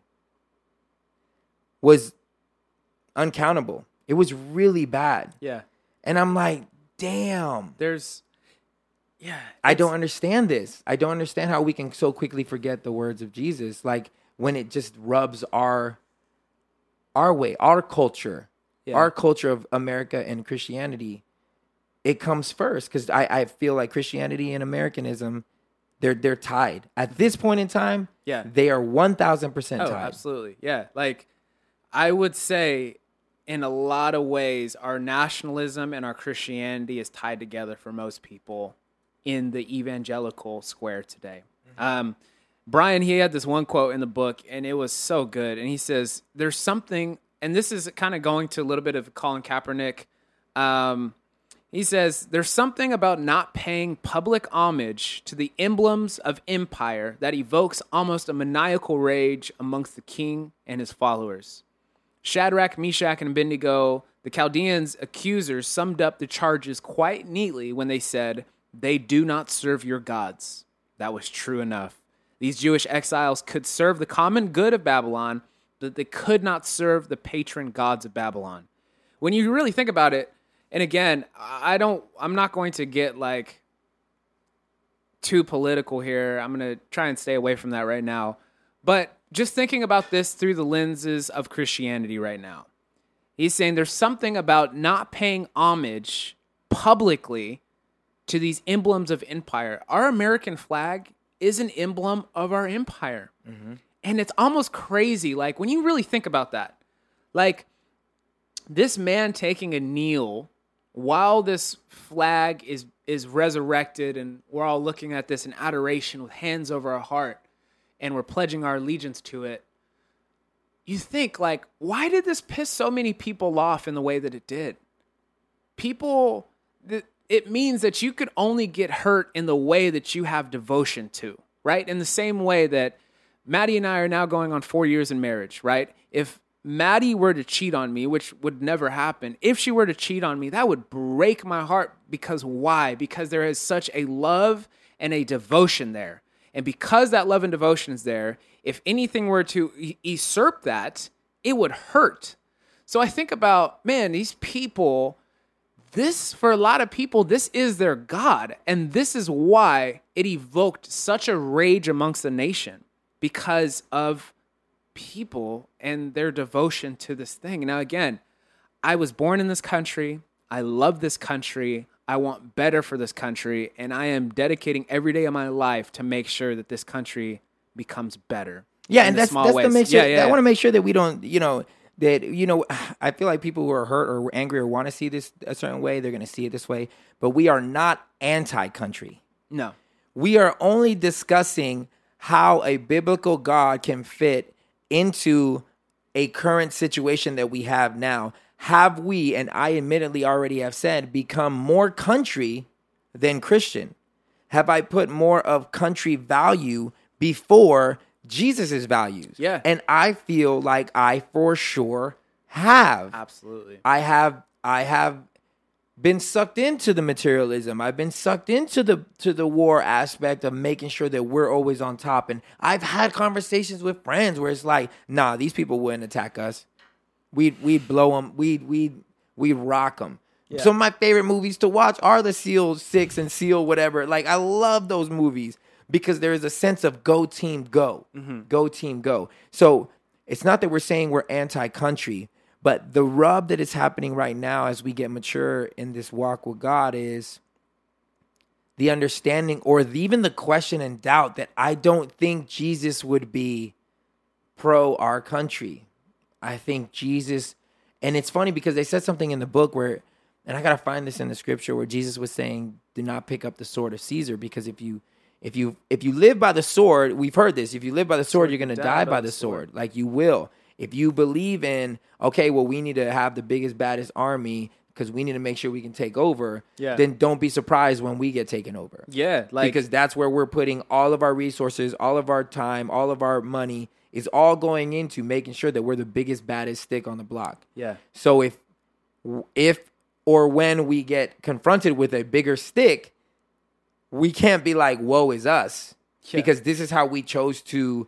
[SPEAKER 1] was uncountable. It was really bad.
[SPEAKER 2] Yeah.
[SPEAKER 1] And I'm like, damn,
[SPEAKER 2] There's, yeah.
[SPEAKER 1] I
[SPEAKER 2] it's-
[SPEAKER 1] don't understand this. I don't understand how we can so quickly forget the words of Jesus. Like when it just rubs our, our way, our culture,
[SPEAKER 2] Yeah.
[SPEAKER 1] our culture of America and Christianity, it comes first because I, I feel like Christianity and Americanism, they're they're tied. At this point in time,
[SPEAKER 2] Yeah.
[SPEAKER 1] they are one thousand percent
[SPEAKER 2] Oh,
[SPEAKER 1] tied.
[SPEAKER 2] absolutely. Yeah. Like, I would say in a lot of ways, our nationalism and our Christianity is tied together for most people in the evangelical square today.
[SPEAKER 1] Mm-hmm.
[SPEAKER 2] Um, Brian, he had this one quote in the book, and it was so good. And he says, there's something, and this is kind of going to a little bit of Colin Kaepernick. Um, he says, there's something about not paying public homage to the emblems of empire that evokes almost a maniacal rage amongst the king and his followers. Shadrach, Meshach, and Abednego, the Chaldeans' accusers, summed up the charges quite neatly when they said, they do not serve your gods. That was true enough. These Jewish exiles could serve the common good of Babylon, but they could not serve the patron gods of Babylon. When you really think about it, and again, I don't, I'm not going to get like too political here. I'm going to try and stay away from that right now. But just thinking about this through the lenses of Christianity right now, he's saying there's something about not paying homage publicly to these emblems of empire. Our American flag is an emblem of our empire. Mm-hmm. And it's almost crazy. Like when you really think about that, like this man taking a kneel while this flag is, is resurrected and we're all looking at this in adoration with hands over our heart and we're pledging our allegiance to it. You think like, why did this piss so many people off in the way that it did? People, th- it means that you could only get hurt in the way that you have devotion to, right? In the same way that Maddie and I are now going on four years in marriage, right? If Maddie were to cheat on me, which would never happen, if she were to cheat on me, that would break my heart. Because why? Because there is such a love and a devotion there. And because that love and devotion is there, if anything were to e- usurp that, it would hurt. So I think about, man, these people, this, for a lot of people, this is their God. And this is why it evoked such a rage amongst the nation, because of people and their devotion to this thing. Now, again, I was born in this country. I love this country. I want better for this country. And I am dedicating every day of my life to make sure that this country becomes better.
[SPEAKER 1] Yeah, and that's, that's
[SPEAKER 2] ways.
[SPEAKER 1] to make sure,
[SPEAKER 2] yeah, yeah,
[SPEAKER 1] I
[SPEAKER 2] yeah.
[SPEAKER 1] want to make sure that we don't, you know, that, you know, I feel like people who are hurt or angry or want to see this a certain way, they're going to see it this way. But we are not anti-country.
[SPEAKER 2] No.
[SPEAKER 1] We are only discussing how a biblical God can fit into a current situation that we have now. Have we, and I admittedly already have said, become more country than Christian? Have I put more of country value before Jesus's values?
[SPEAKER 2] Yeah.
[SPEAKER 1] And I feel like I for sure have.
[SPEAKER 2] Absolutely.
[SPEAKER 1] I have I have been sucked into the materialism. I've been sucked into the to the war aspect of making sure that we're always on top. And I've had conversations with friends where it's like, nah, these people wouldn't attack us. We'd we'd blow them. We'd we'd we'd rock them. Yeah. Some of my favorite movies to watch are the SEAL Six and SEAL whatever. Like, I love those movies because there is a sense of go team go, mm-hmm. go team go. So it's not that we're saying we're anti-country, but the rub that is happening right now as we get mature in this walk with God is the understanding, or the, even the question and doubt that I don't think Jesus would be pro our country. I think Jesus, and it's funny because they said something in the book where, and I got to find this in the scripture, where Jesus was saying, do not pick up the sword of Caesar, because if you if you if you live by the sword, we've heard this, if you live by the sword, you're going to die by the sword. sword. Like, you will. If you believe in, okay, well, we need to have the biggest, baddest army because we need to make sure we can take over, yeah. then don't be surprised when we get taken over.
[SPEAKER 2] Yeah. like
[SPEAKER 1] Because that's where we're putting all of our resources, all of our time, all of our money is all going into making sure that we're the biggest, baddest stick on the block.
[SPEAKER 2] Yeah.
[SPEAKER 1] So if if or when we get confronted with a bigger stick, we can't be like, woe is us. Yeah. Because this is how we chose to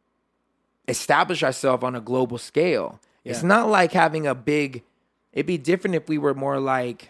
[SPEAKER 1] establish ourselves on a global scale. Yeah. It's not like having a big, it'd be different if we were more like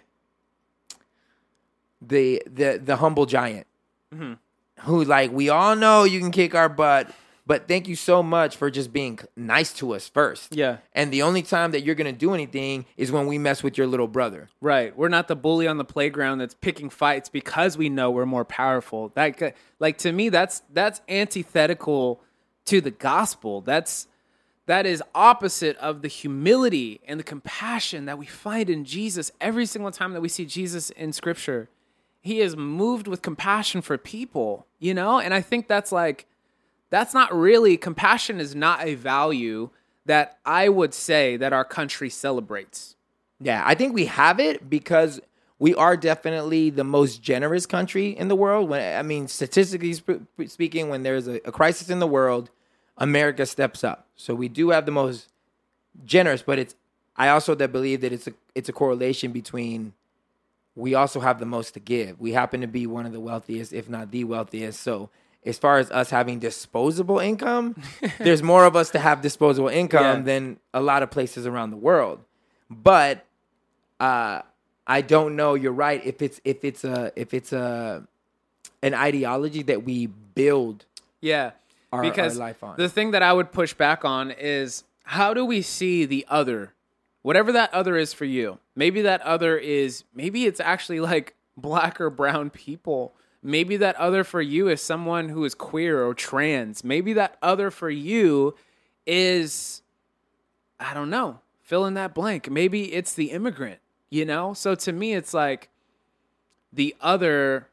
[SPEAKER 1] the the the humble giant. Mm-hmm. Who, like, we all know you can kick our butt, but thank you so much for just being nice to us first.
[SPEAKER 2] Yeah.
[SPEAKER 1] And the only time that you're going to do anything is when we mess with your little brother.
[SPEAKER 2] Right. We're not the bully on the playground that's picking fights because we know we're more powerful. That, like, to me, that's that's antithetical to the gospel. That's that is opposite of the humility and the compassion that we find in Jesus. Every single time that we see Jesus in Scripture, he is moved with compassion for people, you know? And I think that's like, that's not really, compassion is not a value that I would say that our country celebrates.
[SPEAKER 1] Yeah, I think we have it because we are definitely the most generous country in the world. When I mean, statistically sp- speaking, when there's a, a crisis in the world, America steps up. So we do have the most generous, but it's, I also that believe that it's a it's a correlation between, we also have the most to give. We happen to be one of the wealthiest, if not the wealthiest. So as far as us having disposable income, there's more of us to have disposable income yeah. than a lot of places around the world. But uh, I don't know. You're right. If it's if it's a if it's a an ideology that we build,
[SPEAKER 2] yeah,
[SPEAKER 1] our,
[SPEAKER 2] because
[SPEAKER 1] our life on.
[SPEAKER 2] The thing that I would push back on is, how do we see the other, whatever that other is for you? Maybe that other is maybe it's actually like black or brown people. Maybe that other for you is someone who is queer or trans. Maybe that other for you is, I don't know, fill in that blank. Maybe it's the immigrant, you know? So to me, it's like the other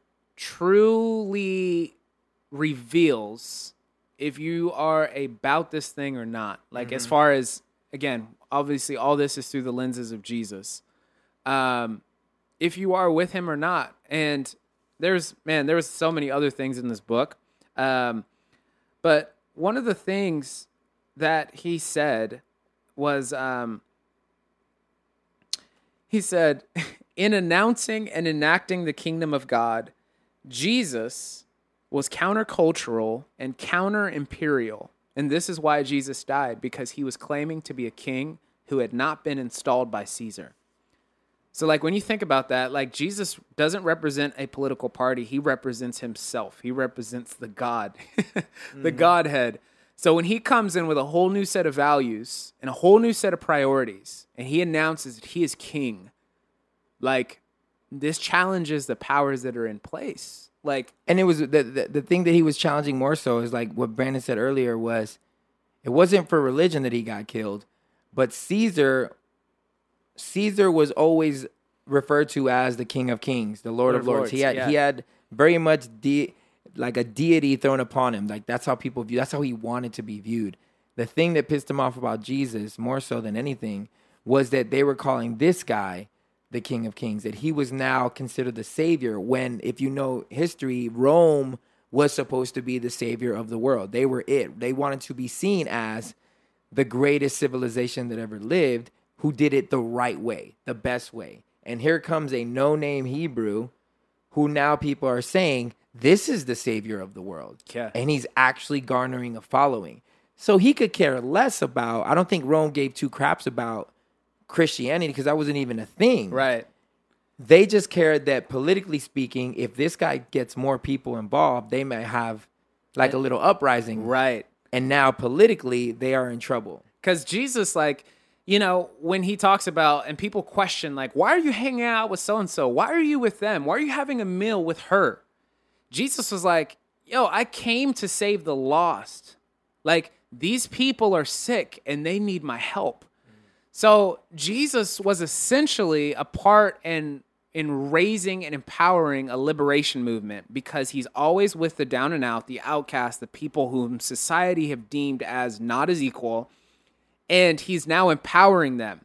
[SPEAKER 2] truly reveals if you are about this thing or not. Like, mm-hmm. as far as, again, obviously all this is through the lenses of Jesus. Um, if you are with him or not. And There's, man, there was so many other things in this book. Um, but one of the things that he said was, um, he said, in announcing and enacting the kingdom of God, Jesus was countercultural and counter-imperial. And this is why Jesus died, because he was claiming to be a king who had not been installed by Caesar. So like when you think about that, like Jesus doesn't represent a political party. He represents himself. He represents the God, the mm. Godhead. So when he comes in with a whole new set of values and a whole new set of priorities, and he announces that he is king, like this challenges the powers that are in place. Like,
[SPEAKER 1] and it was the, the the thing that he was challenging more so is like what Brandon said earlier was, it wasn't for religion that he got killed, but Caesar, Caesar was always referred to as the King of Kings, the Lord, Lord of Lords. Lords. He had yeah. he had very much de- like a deity thrown upon him. Like that's how people view. That's how he wanted to be viewed. The thing that pissed him off about Jesus more so than anything was that they were calling this guy the King of Kings, that he was now considered the savior, when, if you know history, Rome was supposed to be the savior of the world. They were it. They wanted to be seen as the greatest civilization that ever lived, who did it the right way, the best way. And here comes a no-name Hebrew who now people are saying, this is the savior of the world.
[SPEAKER 2] Yeah.
[SPEAKER 1] And he's actually garnering a following. So he could care less about, I don't think Rome gave two craps about Christianity, because that wasn't even a thing.
[SPEAKER 2] Right.
[SPEAKER 1] They just cared that politically speaking, if this guy gets more people involved, they might have like a little uprising.
[SPEAKER 2] Right.
[SPEAKER 1] And now politically, they are in trouble.
[SPEAKER 2] Because Jesus, like, you know, when he talks about, and people question, like, why are you hanging out with so-and-so? Why are you with them? Why are you having a meal with her? Jesus was like, yo, I came to save the lost. Like, these people are sick and they need my help. So Jesus was essentially a part in in raising and empowering a liberation movement, because he's always with the down and out, the outcast, the people whom society have deemed as not as equal, and he's now empowering them.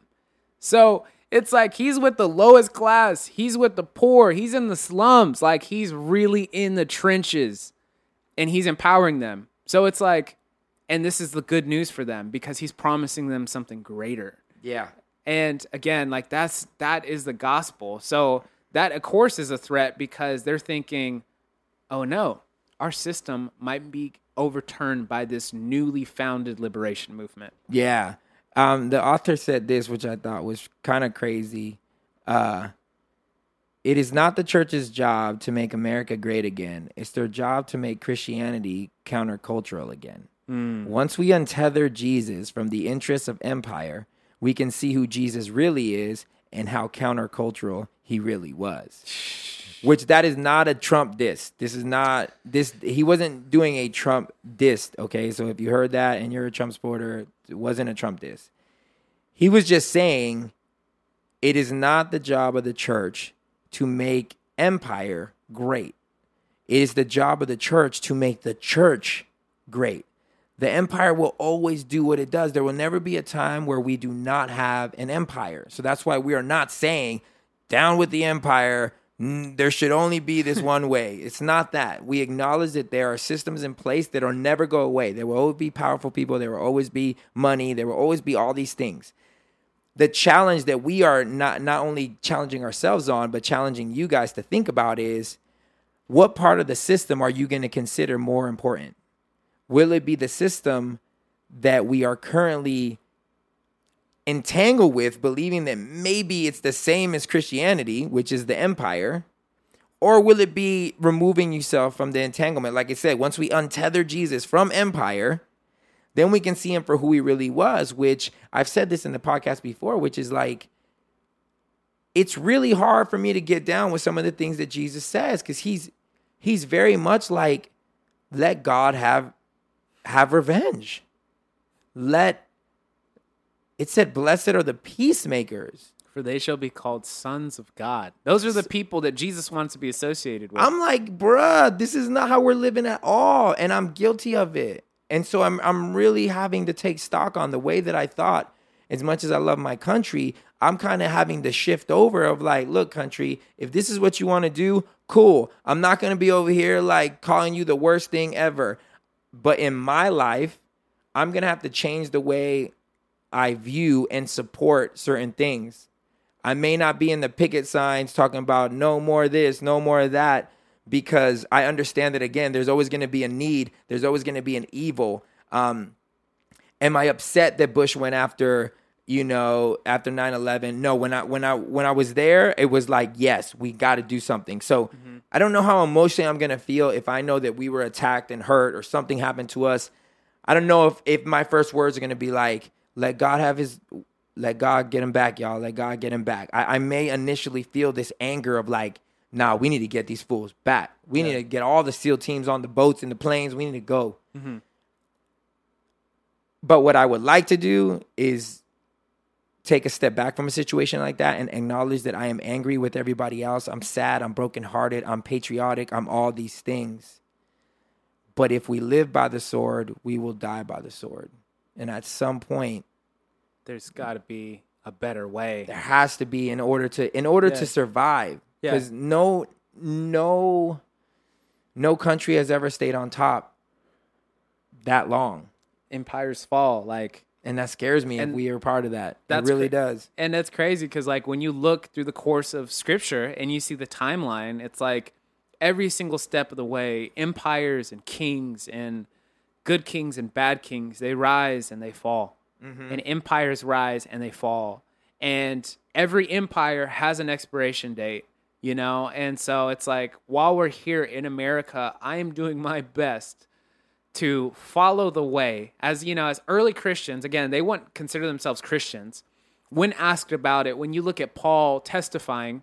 [SPEAKER 2] So it's like he's with the lowest class, he's with the poor, he's in the slums, like he's really in the trenches, and he's empowering them. So it's like, and this is the good news for them, because he's promising them something greater.
[SPEAKER 1] Yeah.
[SPEAKER 2] And again, like that's, that is the gospel. So that of course is a threat, because they're thinking, oh no, our system might be overturned by this newly founded liberation movement.
[SPEAKER 1] Yeah. Um, the author said this, which I thought was kind of crazy. Uh, it is not the church's job to make America great again. It's their job to make Christianity countercultural again. Mm. Once we untether Jesus from the interests of empire, we can see who Jesus really is and how countercultural he really was. Which that is not a Trump diss. This is not this. He wasn't doing a Trump diss. Okay, so if you heard that and you're a Trump supporter, it wasn't a Trump diss. He was just saying it is not the job of the church to make empire great. It is the job of the church to make the church great. The empire will always do what it does. There will never be a time where we do not have an empire. So that's why we are not saying down with the empire. There should only be this one way. It's not that. We acknowledge that there are systems in place that will never go away. There will always be powerful people. There will always be money. There will always be all these things. The challenge that we are not, not only challenging ourselves on, but challenging you guys to think about is, what part of the system are you going to consider more important? Will it be the system that we are currently entangled with, believing that maybe it's the same as Christianity, which is the empire? Or will it be removing yourself from the entanglement? Like I said, once we untether Jesus from empire, then we can see him for who he really was, which I've said this in the podcast before, which is like, it's really hard for me to get down with some of the things that Jesus says, because he's he's very much like, let God have have revenge. Let, it said, blessed are the peacemakers,
[SPEAKER 2] for they shall be called sons of God. Those are the people that Jesus wants to be associated with.
[SPEAKER 1] I'm like, bruh, this is not how we're living at all. And I'm guilty of it. And so I'm I'm really having to take stock on the way that I thought. As much as I love my country, I'm kind of having to shift over of like, look, country, if this is what you want to do, cool. I'm not going to be over here like calling you the worst thing ever. But in my life, I'm going to have to change the way I view and support certain things. I may not be in the picket signs talking about no more this, no more of that, because I understand that, again, there's always going to be a need. There's always going to be an evil. Um, am I upset that Bush went after, you know, after nine eleven? No, when I when I when I was there, it was like, yes, we got to do something. So mm-hmm. I don't know how emotionally I'm going to feel if I know that we were attacked and hurt or something happened to us. I don't know if, if my first words are going to be like, let God have his, let God get him back, y'all. Let God get him back. I, I may initially feel this anger of like, nah, we need to get these fools back. We yeah. need to get all the SEAL teams on the boats and the planes. We need to go. Mm-hmm. But what I would like to do is take a step back from a situation like that and acknowledge that I am angry with everybody else. I'm sad. I'm brokenhearted. I'm patriotic. I'm all these things. But if we live by the sword, we will die by the sword. And at some point,
[SPEAKER 2] there's got to be a better way.
[SPEAKER 1] There has to be in order to in order yeah. to survive. Because yeah. no no no country has ever stayed on top that long.
[SPEAKER 2] Empires fall, like,
[SPEAKER 1] and that scares me if we are part of that. That really cra- does.
[SPEAKER 2] And that's crazy because, like, when you look through the course of Scripture and you see the timeline, it's like every single step of the way, empires and kings and good kings and bad kings, they rise and they fall. Mm-hmm. And empires rise and they fall. And every empire has an expiration date, you know? And so it's like, while we're here in America, I am doing my best to follow the way. As you know, as early Christians, again, they wouldn't consider themselves Christians. When asked about it, when you look at Paul testifying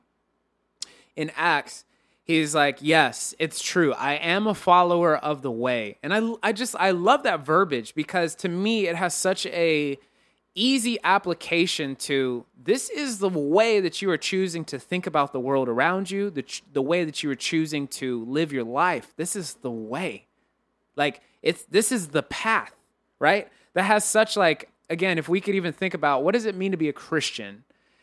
[SPEAKER 2] in Acts, he's like, yes, it's true. I am a follower of the way. And I, I just, I love that verbiage because to me, it has such a easy application to this is the way that you are choosing to think about the world around you, the, the way that you are choosing to live your life. This is the way. Like, it's this is the path, right? That has such, like, again, if we could even think about what does it mean to be a Christian?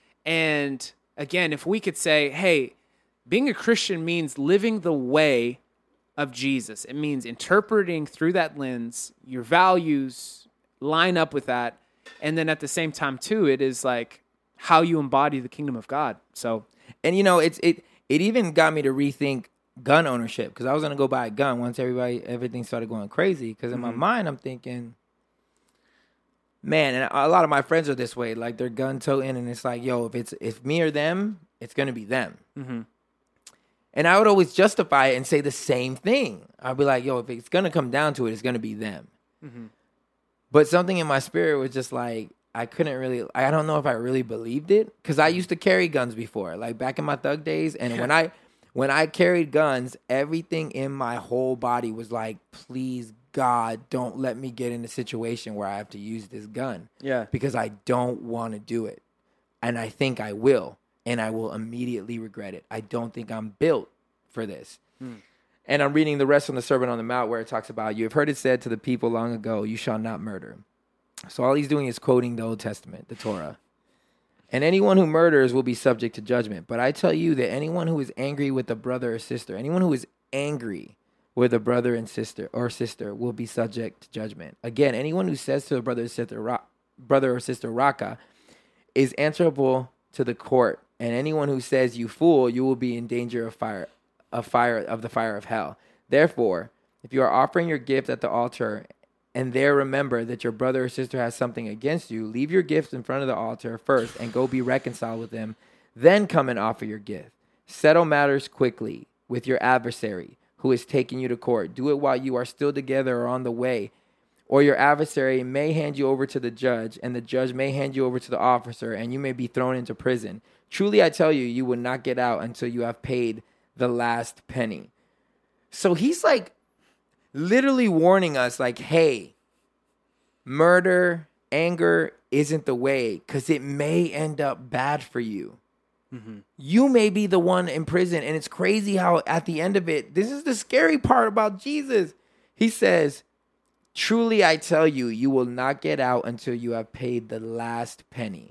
[SPEAKER 2] And again, if we could say, hey, being a Christian means living the way of Jesus. It means interpreting through that lens, your values line up with that. And then at the same time, too, it is like how you embody the kingdom of God. So,
[SPEAKER 1] and, you know, it's it it even got me to rethink gun ownership because I was gonna go buy a gun once everybody everything started going crazy. Because in mm-hmm. my mind, I'm thinking, man, and a lot of my friends are this way. Like they're gun toting, and it's like, yo, if it's if me or them, it's gonna be them. Mm-hmm. And I would always justify it and say the same thing. I'd be like, yo, if it's gonna come down to it, it's gonna be them. Mm-hmm. But something in my spirit was just like, I couldn't really. I don't know if I really believed it because I used to carry guns before, like back in my thug days, and when I. When I carried guns, everything in my whole body was like, please, God, don't let me get in a situation where I have to use this gun.
[SPEAKER 2] Yeah.
[SPEAKER 1] Because I don't want to do it. And I think I will. And I will immediately regret it. I don't think I'm built for this. Hmm. And I'm reading the rest from the Sermon on the Mount where it talks about, you have heard it said to the people long ago, you shall not murder. So all he's doing is quoting the Old Testament, the Torah. And anyone who murders will be subject to judgment. But I tell you that anyone who is angry with a brother or sister, anyone who is angry with a brother and sister or sister will be subject to judgment. Again, anyone who says to a brother or sister, brother or sister, Raka, is answerable to the court. And anyone who says, you fool, you will be in danger of fire, of fire, of the fire of hell. Therefore, if you are offering your gift at the altar and there remember that your brother or sister has something against you, leave your gift in front of the altar first and go be reconciled with them. Then come and offer your gift. Settle matters quickly with your adversary who is taking you to court. Do it while you are still together or on the way. Or your adversary may hand you over to the judge, and the judge may hand you over to the officer, and you may be thrown into prison. Truly, I tell you, you will not get out until you have paid the last penny. So he's like, literally warning us like, hey, murder, anger isn't the way because it may end up bad for you. Mm-hmm. You may be the one in prison. And it's crazy how at the end of it, this is the scary part about Jesus. He says, truly, I tell you, you will not get out until you have paid the last penny.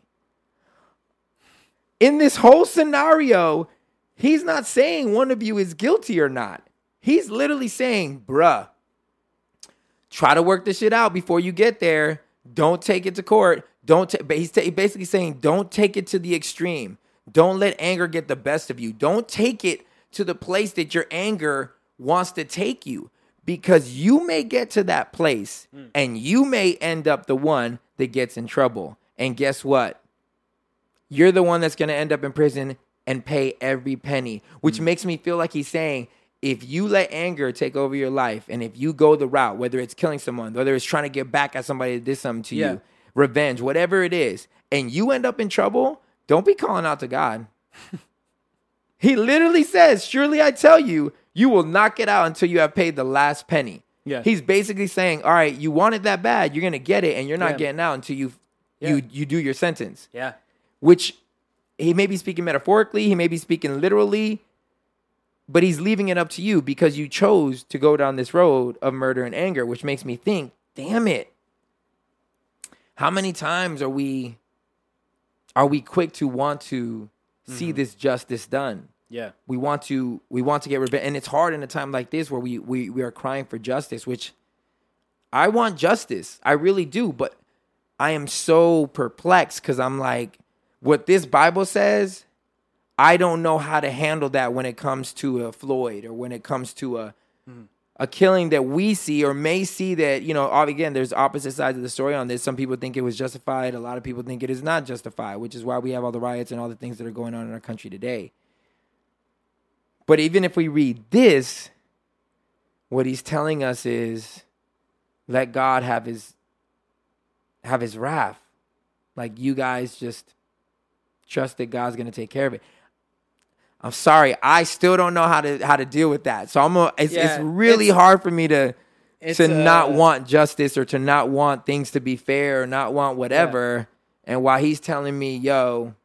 [SPEAKER 1] In this whole scenario, he's not saying one of you is guilty or not. He's literally saying, bruh, try to work this shit out before you get there. Don't take it to court. Don't. Ta- but he's ta- basically saying, don't take it to the extreme. Don't let anger get the best of you. Don't take it to the place that your anger wants to take you, because you may get to that place mm. and you may end up the one that gets in trouble. And guess what? You're the one that's going to end up in prison and pay every penny, which mm. makes me feel like he's saying, if you let anger take over your life, and if you go the route, whether it's killing someone, whether it's trying to get back at somebody that did something to yeah. you, revenge, whatever it is, and you end up in trouble, don't be calling out to God. He literally says, surely I tell you, you will not get out until you have paid the last penny. Yeah. He's basically saying, all right, you want it that bad, you're going to get it, and you're not yeah. getting out until you yeah. you you do your sentence.
[SPEAKER 2] Yeah.
[SPEAKER 1] Which he may be speaking metaphorically, he may be speaking literally, but he's leaving it up to you because you chose to go down this road of murder and anger, which makes me think, damn it. How many times are we are we quick to want to mm-hmm. see this justice done?
[SPEAKER 2] Yeah.
[SPEAKER 1] We want to we want to get revenge. And it's hard in a time like this where we, we, we are crying for justice, which I want justice. I really do. But I am so perplexed because I'm like, what this Bible says, I don't know how to handle that when it comes to a Floyd or when it comes to a mm. a killing that we see or may see that, you know, again, there's opposite sides of the story on this. Some people think it was justified. A lot of people think it is not justified, which is why we have all the riots and all the things that are going on in our country today. But even if we read this, what he's telling us is let God have his have his wrath. Like, you guys just trust that God's going to take care of it. I'm sorry, I still don't know how to how to deal with that. So I'm a, it's yeah, it's really it's, hard for me to to uh, not want justice or to not want things to be fair or not want whatever. Yeah. And while he's telling me, yo,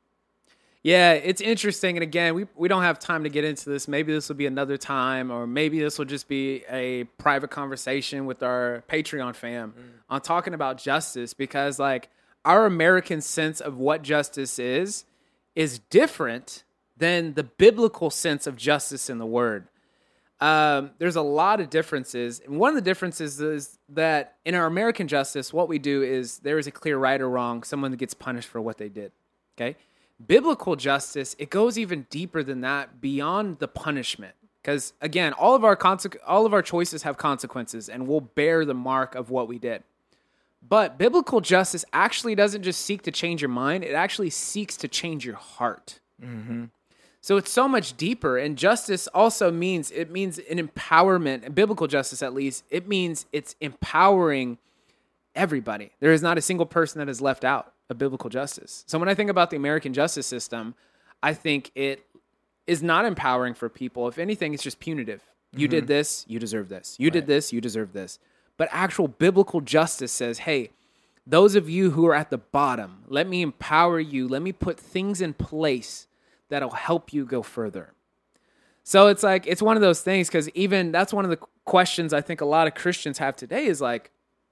[SPEAKER 2] yeah, it's interesting. And again, we, we don't have time to get into this. Maybe this will be another time, or maybe this will just be a private conversation with our Patreon fam mm. on talking about justice, because like our American sense of what justice is is different than the biblical sense of justice in the word. Um, there's a lot of differences. And one of the differences is that in our American justice, what we do is there is a clear right or wrong, someone that gets punished for what they did. Okay. Biblical justice, it goes even deeper than that, beyond the punishment. Because again, all of our conse- all of our choices have consequences, and we'll bear the mark of what we did. But biblical justice actually doesn't just seek to change your mind; it actually seeks to change your heart.
[SPEAKER 1] Mm-hmm.
[SPEAKER 2] So it's so much deeper. And justice also means it means an empowerment. And biblical justice, at least, it means it's empowering everybody. There is not a single person that is left out of biblical justice. So when I think about the American justice system, I think it is not empowering for people. If anything, it's just punitive. You mm-hmm. did this, you deserve this. You right. did this, you deserve this. But actual biblical justice says, hey, those of you who are at the bottom, let me empower you. Let me put things in place that'll help you go further. So it's like, it's one of those things, because even that's one of the questions I think a lot of Christians have today is like,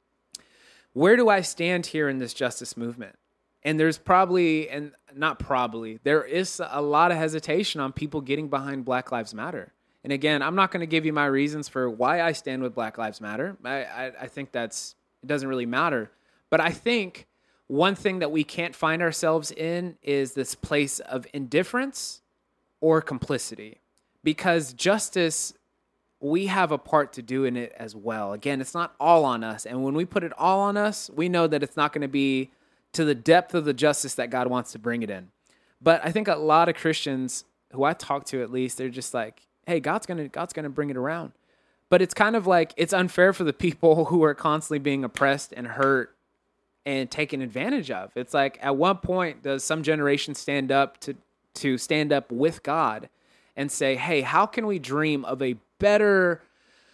[SPEAKER 2] where do I stand here in this justice movement? And there's probably, and not probably, there is a lot of hesitation on people getting behind Black Lives Matter. And again, I'm not going to give you my reasons for why I stand with Black Lives Matter. I, I, I think that's, it doesn't really matter. But I think one thing that we can't find ourselves in is this place of indifference or complicity. Because justice, we have a part to do in it as well. Again, it's not all on us. And when we put it all on us, we know that it's not going to be to the depth of the justice that God wants to bring it in. But I think a lot of Christians who I talk to, at least, they're just like, hey, God's going to God's going to bring it around. But it's kind of like, it's unfair for the people who are constantly being oppressed and hurt and taken advantage of. It's like, at what point does some generation stand up to to stand up with God and say, hey, how can we dream of a better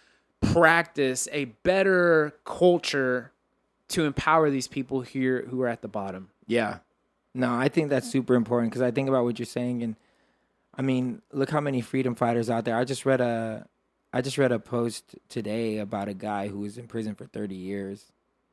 [SPEAKER 2] practice, a better culture to empower these people here who are at the bottom?
[SPEAKER 1] Yeah. No, I think that's super important, because I think about what you're saying, and I mean, look how many freedom fighters out there. I just read a I just read a post today about a guy who was in prison for thirty years.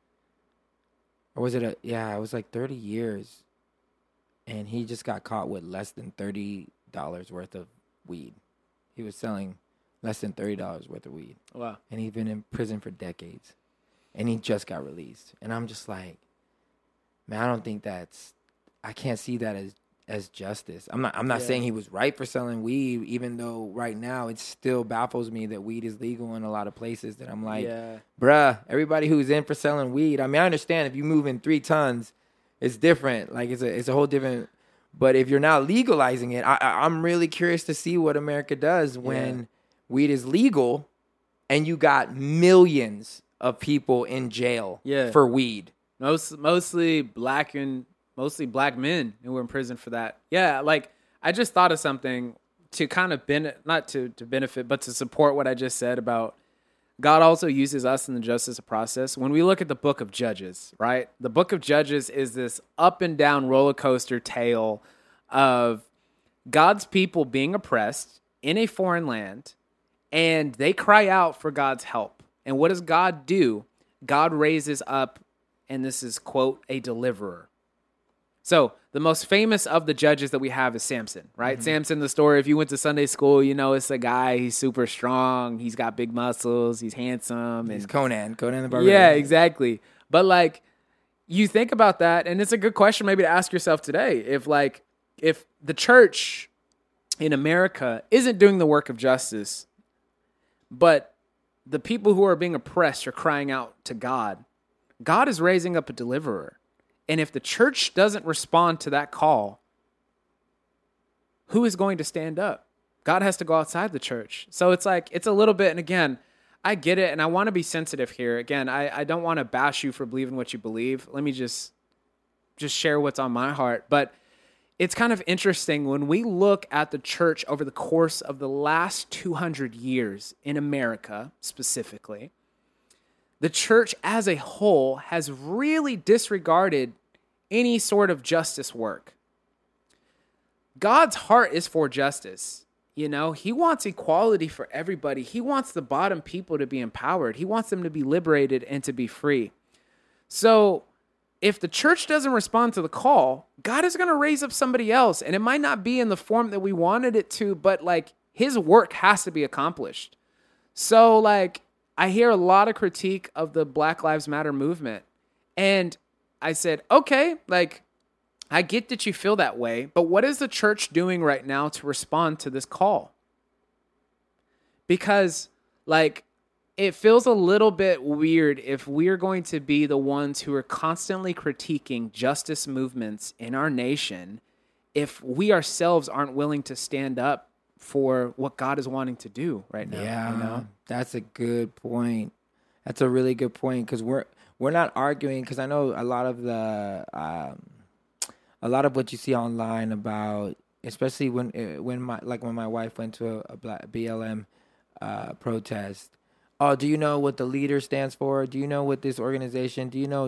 [SPEAKER 1] Or was it a yeah, it was like thirty years. And he just got caught with less than thirty dollars worth of weed. He was selling less than thirty dollars worth of weed.
[SPEAKER 2] Wow.
[SPEAKER 1] And he'd been in prison for decades. And he just got released. And I'm just like, man, I don't think that's, I can't see that as as justice. I'm not I'm not
[SPEAKER 2] Yeah.
[SPEAKER 1] saying he was right for selling weed, even though right now it still baffles me that weed is legal in a lot of places that I'm like,
[SPEAKER 2] Yeah.
[SPEAKER 1] bruh, everybody who's in for selling weed, I mean, I understand if you move in three tons, it's different. Like it's a it's a whole different, but if you're not legalizing it, I, I I'm really curious to see what America does when
[SPEAKER 2] Yeah.
[SPEAKER 1] weed is legal and you got millions of people in jail
[SPEAKER 2] Yeah.
[SPEAKER 1] for weed.
[SPEAKER 2] Most mostly black and mostly black men who were in prison for that. Yeah, like I just thought of something to kind of ben not to to benefit, but to support what I just said about God also uses us in the justice process. When we look at the book of Judges, right? The book of Judges is this up and down roller coaster tale of God's people being oppressed in a foreign land, and they cry out for God's help. And what does God do? God raises up, and this is, quote, a deliverer. So the most famous of the judges that we have is Samson, right? Mm-hmm. Samson, the story, if you went to Sunday school, you know, it's a guy, he's super strong, he's got big muscles, he's handsome.
[SPEAKER 1] He's
[SPEAKER 2] and
[SPEAKER 1] Conan, Conan the Barbarian.
[SPEAKER 2] Yeah, exactly. But like, you think about that, and it's a good question maybe to ask yourself today. If like, if the church in America isn't doing the work of justice, but the people who are being oppressed are crying out to God, God is raising up a deliverer. And if the church doesn't respond to that call, who is going to stand up? God has to go outside the church. So it's like, it's a little bit, and again, I get it, and I want to be sensitive here. Again, I, I don't want to bash you for believing what you believe. Let me just, just share what's on my heart. But it's kind of interesting when we look at the church over the course of the last two hundred years in America specifically, the church as a whole has really disregarded any sort of justice work. God's heart is for justice. You know, he wants equality for everybody. He wants the bottom people to be empowered. He wants them to be liberated and to be free. So if the church doesn't respond to the call, God is going to raise up somebody else. And it might not be in the form that we wanted it to, but like his work has to be accomplished. So like, I hear a lot of critique of the Black Lives Matter movement. And I said, okay, like, I get that you feel that way, but what is the church doing right now to respond to this call? Because, like, it feels a little bit weird if we're going to be the ones who are constantly critiquing justice movements in our nation if we ourselves aren't willing to stand up for what God is wanting to do right now.
[SPEAKER 1] Yeah,
[SPEAKER 2] you know?
[SPEAKER 1] That's a good point. That's a really good point because we're we're not arguing because I know a lot of the um, a lot of what you see online about, especially when when my like when my wife went to a, a black B L M uh, protest. Oh, do you know what the leader stands for? Do you know what this organization? Do you know?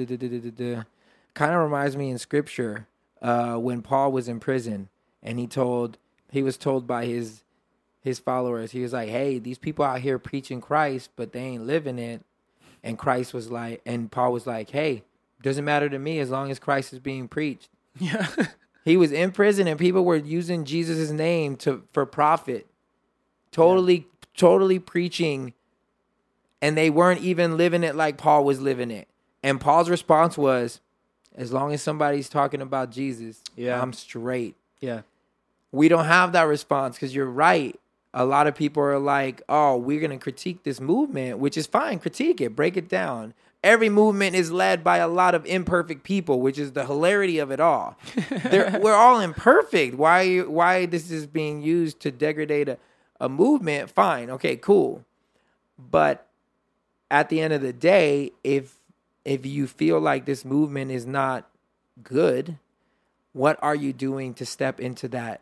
[SPEAKER 1] Kind of reminds me in scripture uh, when Paul was in prison and he told. He was told by his his followers, he was like, hey, these people out here preaching Christ, but they ain't living it. And Christ was like, and Paul was like, hey, doesn't matter to me as long as Christ is being preached.
[SPEAKER 2] Yeah.
[SPEAKER 1] He was in prison and people were using Jesus' name to for profit. Totally, yeah. totally preaching. And they weren't even living it like Paul was living it. And Paul's response was, as long as somebody's talking about Jesus, yeah. I'm straight.
[SPEAKER 2] Yeah.
[SPEAKER 1] We don't have that response because you're right. A lot of people are like, oh, we're going to critique this movement, which is fine. Critique it. Break it down. Every movement is led by a lot of imperfect people, which is the hilarity of it all. We're all imperfect. Why Why this is being used to degrade a, a movement, fine. Okay, cool. But at the end of the day, if if you feel like this movement is not good, what are you doing to step into that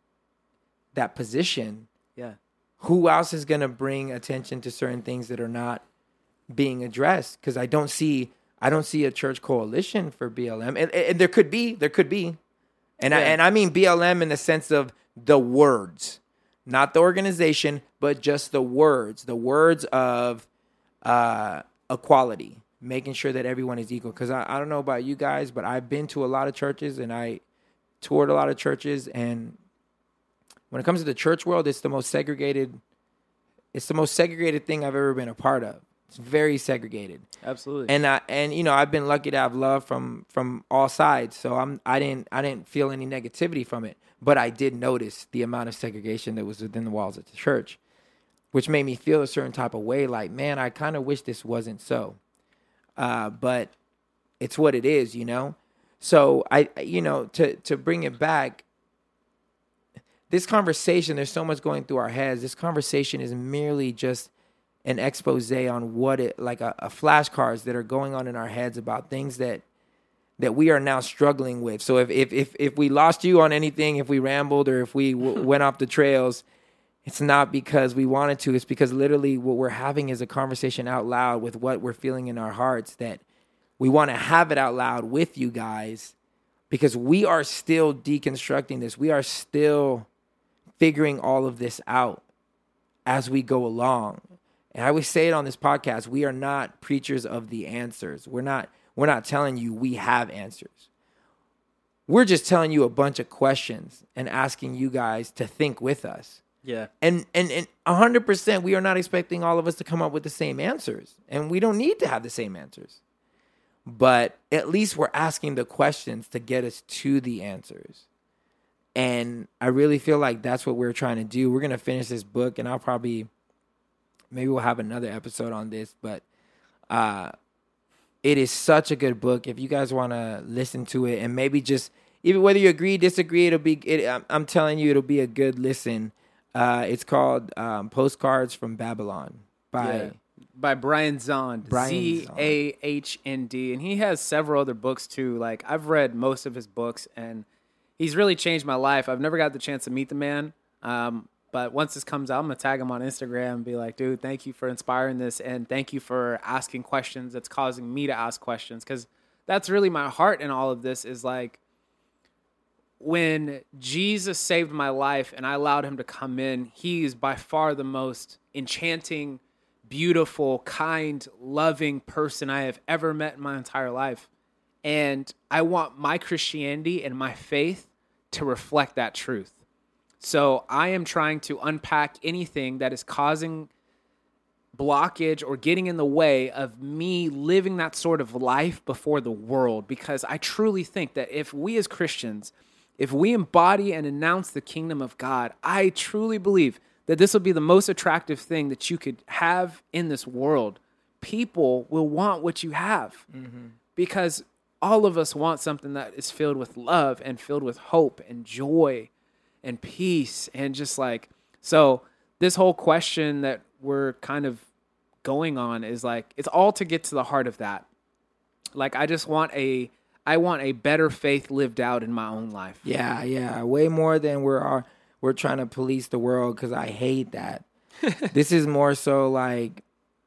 [SPEAKER 1] that position?
[SPEAKER 2] Yeah.
[SPEAKER 1] Who else is going to bring attention to certain things that are not being addressed? Because I don't see, I don't see a church coalition for B L M, and, and there could be, there could be, and yeah. I and I mean B L M in the sense of the words, not the organization, but just the words, the words of uh, equality, making sure that everyone is equal. Because I, I don't know about you guys, but I've been to a lot of churches and I toured a lot of churches, and when it comes to the church world, it's the most segregated, it's the most segregated thing I've ever been a part of. It's very segregated.
[SPEAKER 2] Absolutely.
[SPEAKER 1] And I and you know, I've been lucky to have love from from all sides. So I'm I didn't I didn't feel any negativity from it, but I did notice the amount of segregation that was within the walls of the church, which made me feel a certain type of way, like, man, I kind of wish this wasn't so. Uh, but it's what it is, you know? So I you know, to to bring it back, this conversation, there's so much going through our heads. This conversation is merely just an expose on what it, like a, a flashcards that are going on in our heads about things that that we are now struggling with. So if if if, if we lost you on anything, if we rambled or if we w- went off the trails, it's not because we wanted to. It's because literally what we're having is a conversation out loud with what we're feeling in our hearts, that we want to have it out loud with you guys, because we are still deconstructing this. We are still figuring all of this out as we go along. And I always say it on this podcast, we are not preachers of the answers. We're not we're not telling you we have answers. We're just telling you a bunch of questions and asking you guys to think with us.
[SPEAKER 2] Yeah.
[SPEAKER 1] And and and one hundred percent we are not expecting all of us to come up with the same answers. And we don't need to have the same answers. But at least we're asking the questions to get us to the answers. And I really feel like that's what we're trying to do. We're going to finish this book, and I'll probably Maybe we'll have another episode on this, but uh, it is such a good book. If you guys want to listen to it, and maybe just even whether you agree, disagree, it'll be. It, I'm, I'm telling you, it'll be a good listen. Uh, it's called um, "Postcards from Babylon" by
[SPEAKER 2] yeah. by Brian Zahnd,
[SPEAKER 1] Brian
[SPEAKER 2] Z A H N D, and he has several other books too. Like, I've read most of his books, and he's really changed my life. I've never got the chance to meet the man. Um, But once this comes out, I'm going to tag him on Instagram and be like, dude, thank you for inspiring this. And thank you for asking questions. That's causing me to ask questions. Because that's really my heart in all of this, is like, when Jesus saved my life and I allowed him to come in, he is by far the most enchanting, beautiful, kind, loving person I have ever met in my entire life. And I want my Christianity and my faith to reflect that truth. So I am trying to unpack anything that is causing blockage or getting in the way of me living that sort of life before the world, because I truly think that if we as Christians, if we embody and announce the kingdom of God, I truly believe that this will be the most attractive thing that you could have in this world. People will want what you have, mm-hmm. because all of us want something that is filled with love and filled with hope and joy and peace, and just like, so this whole question that we're kind of going on is like, it's all to get to the heart of that. Like, I just want a, I want a better faith lived out in my own life.
[SPEAKER 1] Yeah, yeah, way more than we're are, we're trying to police the world, because I hate that. This is more so like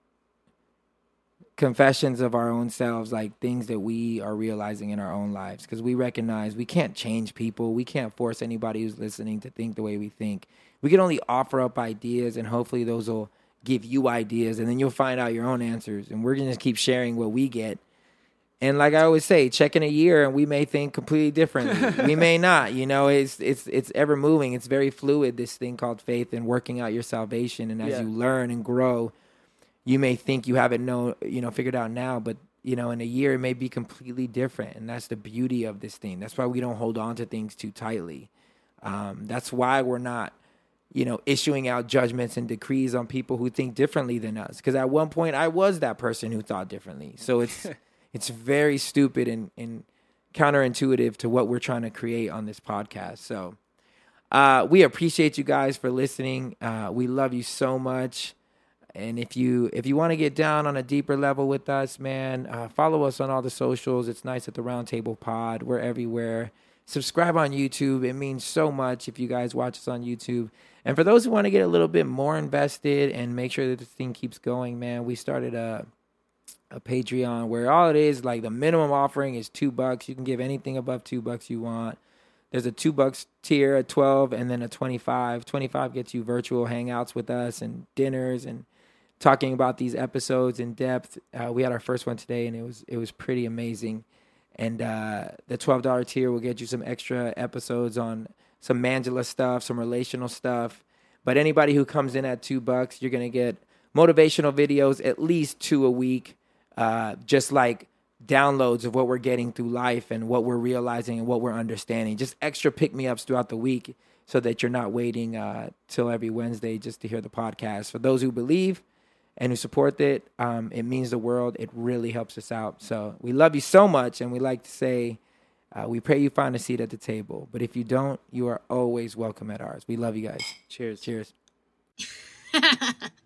[SPEAKER 1] confessions of our own selves, like things that we are realizing in our own lives, because we recognize we can't change people. We can't force anybody who's listening to think the way we think. We can only offer up ideas, and hopefully those will give you ideas, and then you'll find out your own answers. And we're going to keep sharing what we get. And like I always say, check in a year and we may think completely differently. We may not, you know, it's it's it's ever moving. It's very fluid, this thing called faith and working out your salvation. And as
[SPEAKER 2] Yeah.
[SPEAKER 1] you learn and grow, you may think you have it know, you know, figured out now, but you know, in a year it may be completely different. And that's the beauty of this thing. That's why we don't hold on to things too tightly. Um, that's why we're not, you know, issuing out judgments and decrees on people who think differently than us. Because at one point I was that person who thought differently. So it's it's very stupid and, and counterintuitive to what we're trying to create on this podcast. So uh, we appreciate you guys for listening. Uh, we love you so much. And if you if you want to get down on a deeper level with us, man, uh, follow us on all the socials. It's Nice at the Round Table Pod. We're everywhere. Subscribe on YouTube. It means so much if you guys watch us on YouTube. And for those who want to get a little bit more invested and make sure that this thing keeps going, man, we started a a Patreon where all it is, like the minimum offering is two bucks. You can give anything above two bucks you want. There's a two bucks tier, a twelve, and then a twenty-five. twenty-five gets you virtual hangouts with us and dinners and talking about these episodes in depth. Uh, we had our first one today, and it was it was pretty amazing. And uh, the twelve dollars tier will get you some extra episodes on some Mangela stuff, some relational stuff. But anybody who comes in at two bucks, you're gonna get motivational videos, at least two a week, uh, just like downloads of what we're getting through life and what we're realizing and what we're understanding. Just extra pick-me-ups throughout the week so that you're not waiting uh, till every Wednesday just to hear the podcast. For those who believe and who support it, um, it means the world. It really helps us out. So we love you so much, and we like to say, uh, we pray you find a seat at the table. But if you don't, you are always welcome at ours. We love you guys.
[SPEAKER 2] Cheers.
[SPEAKER 1] Cheers.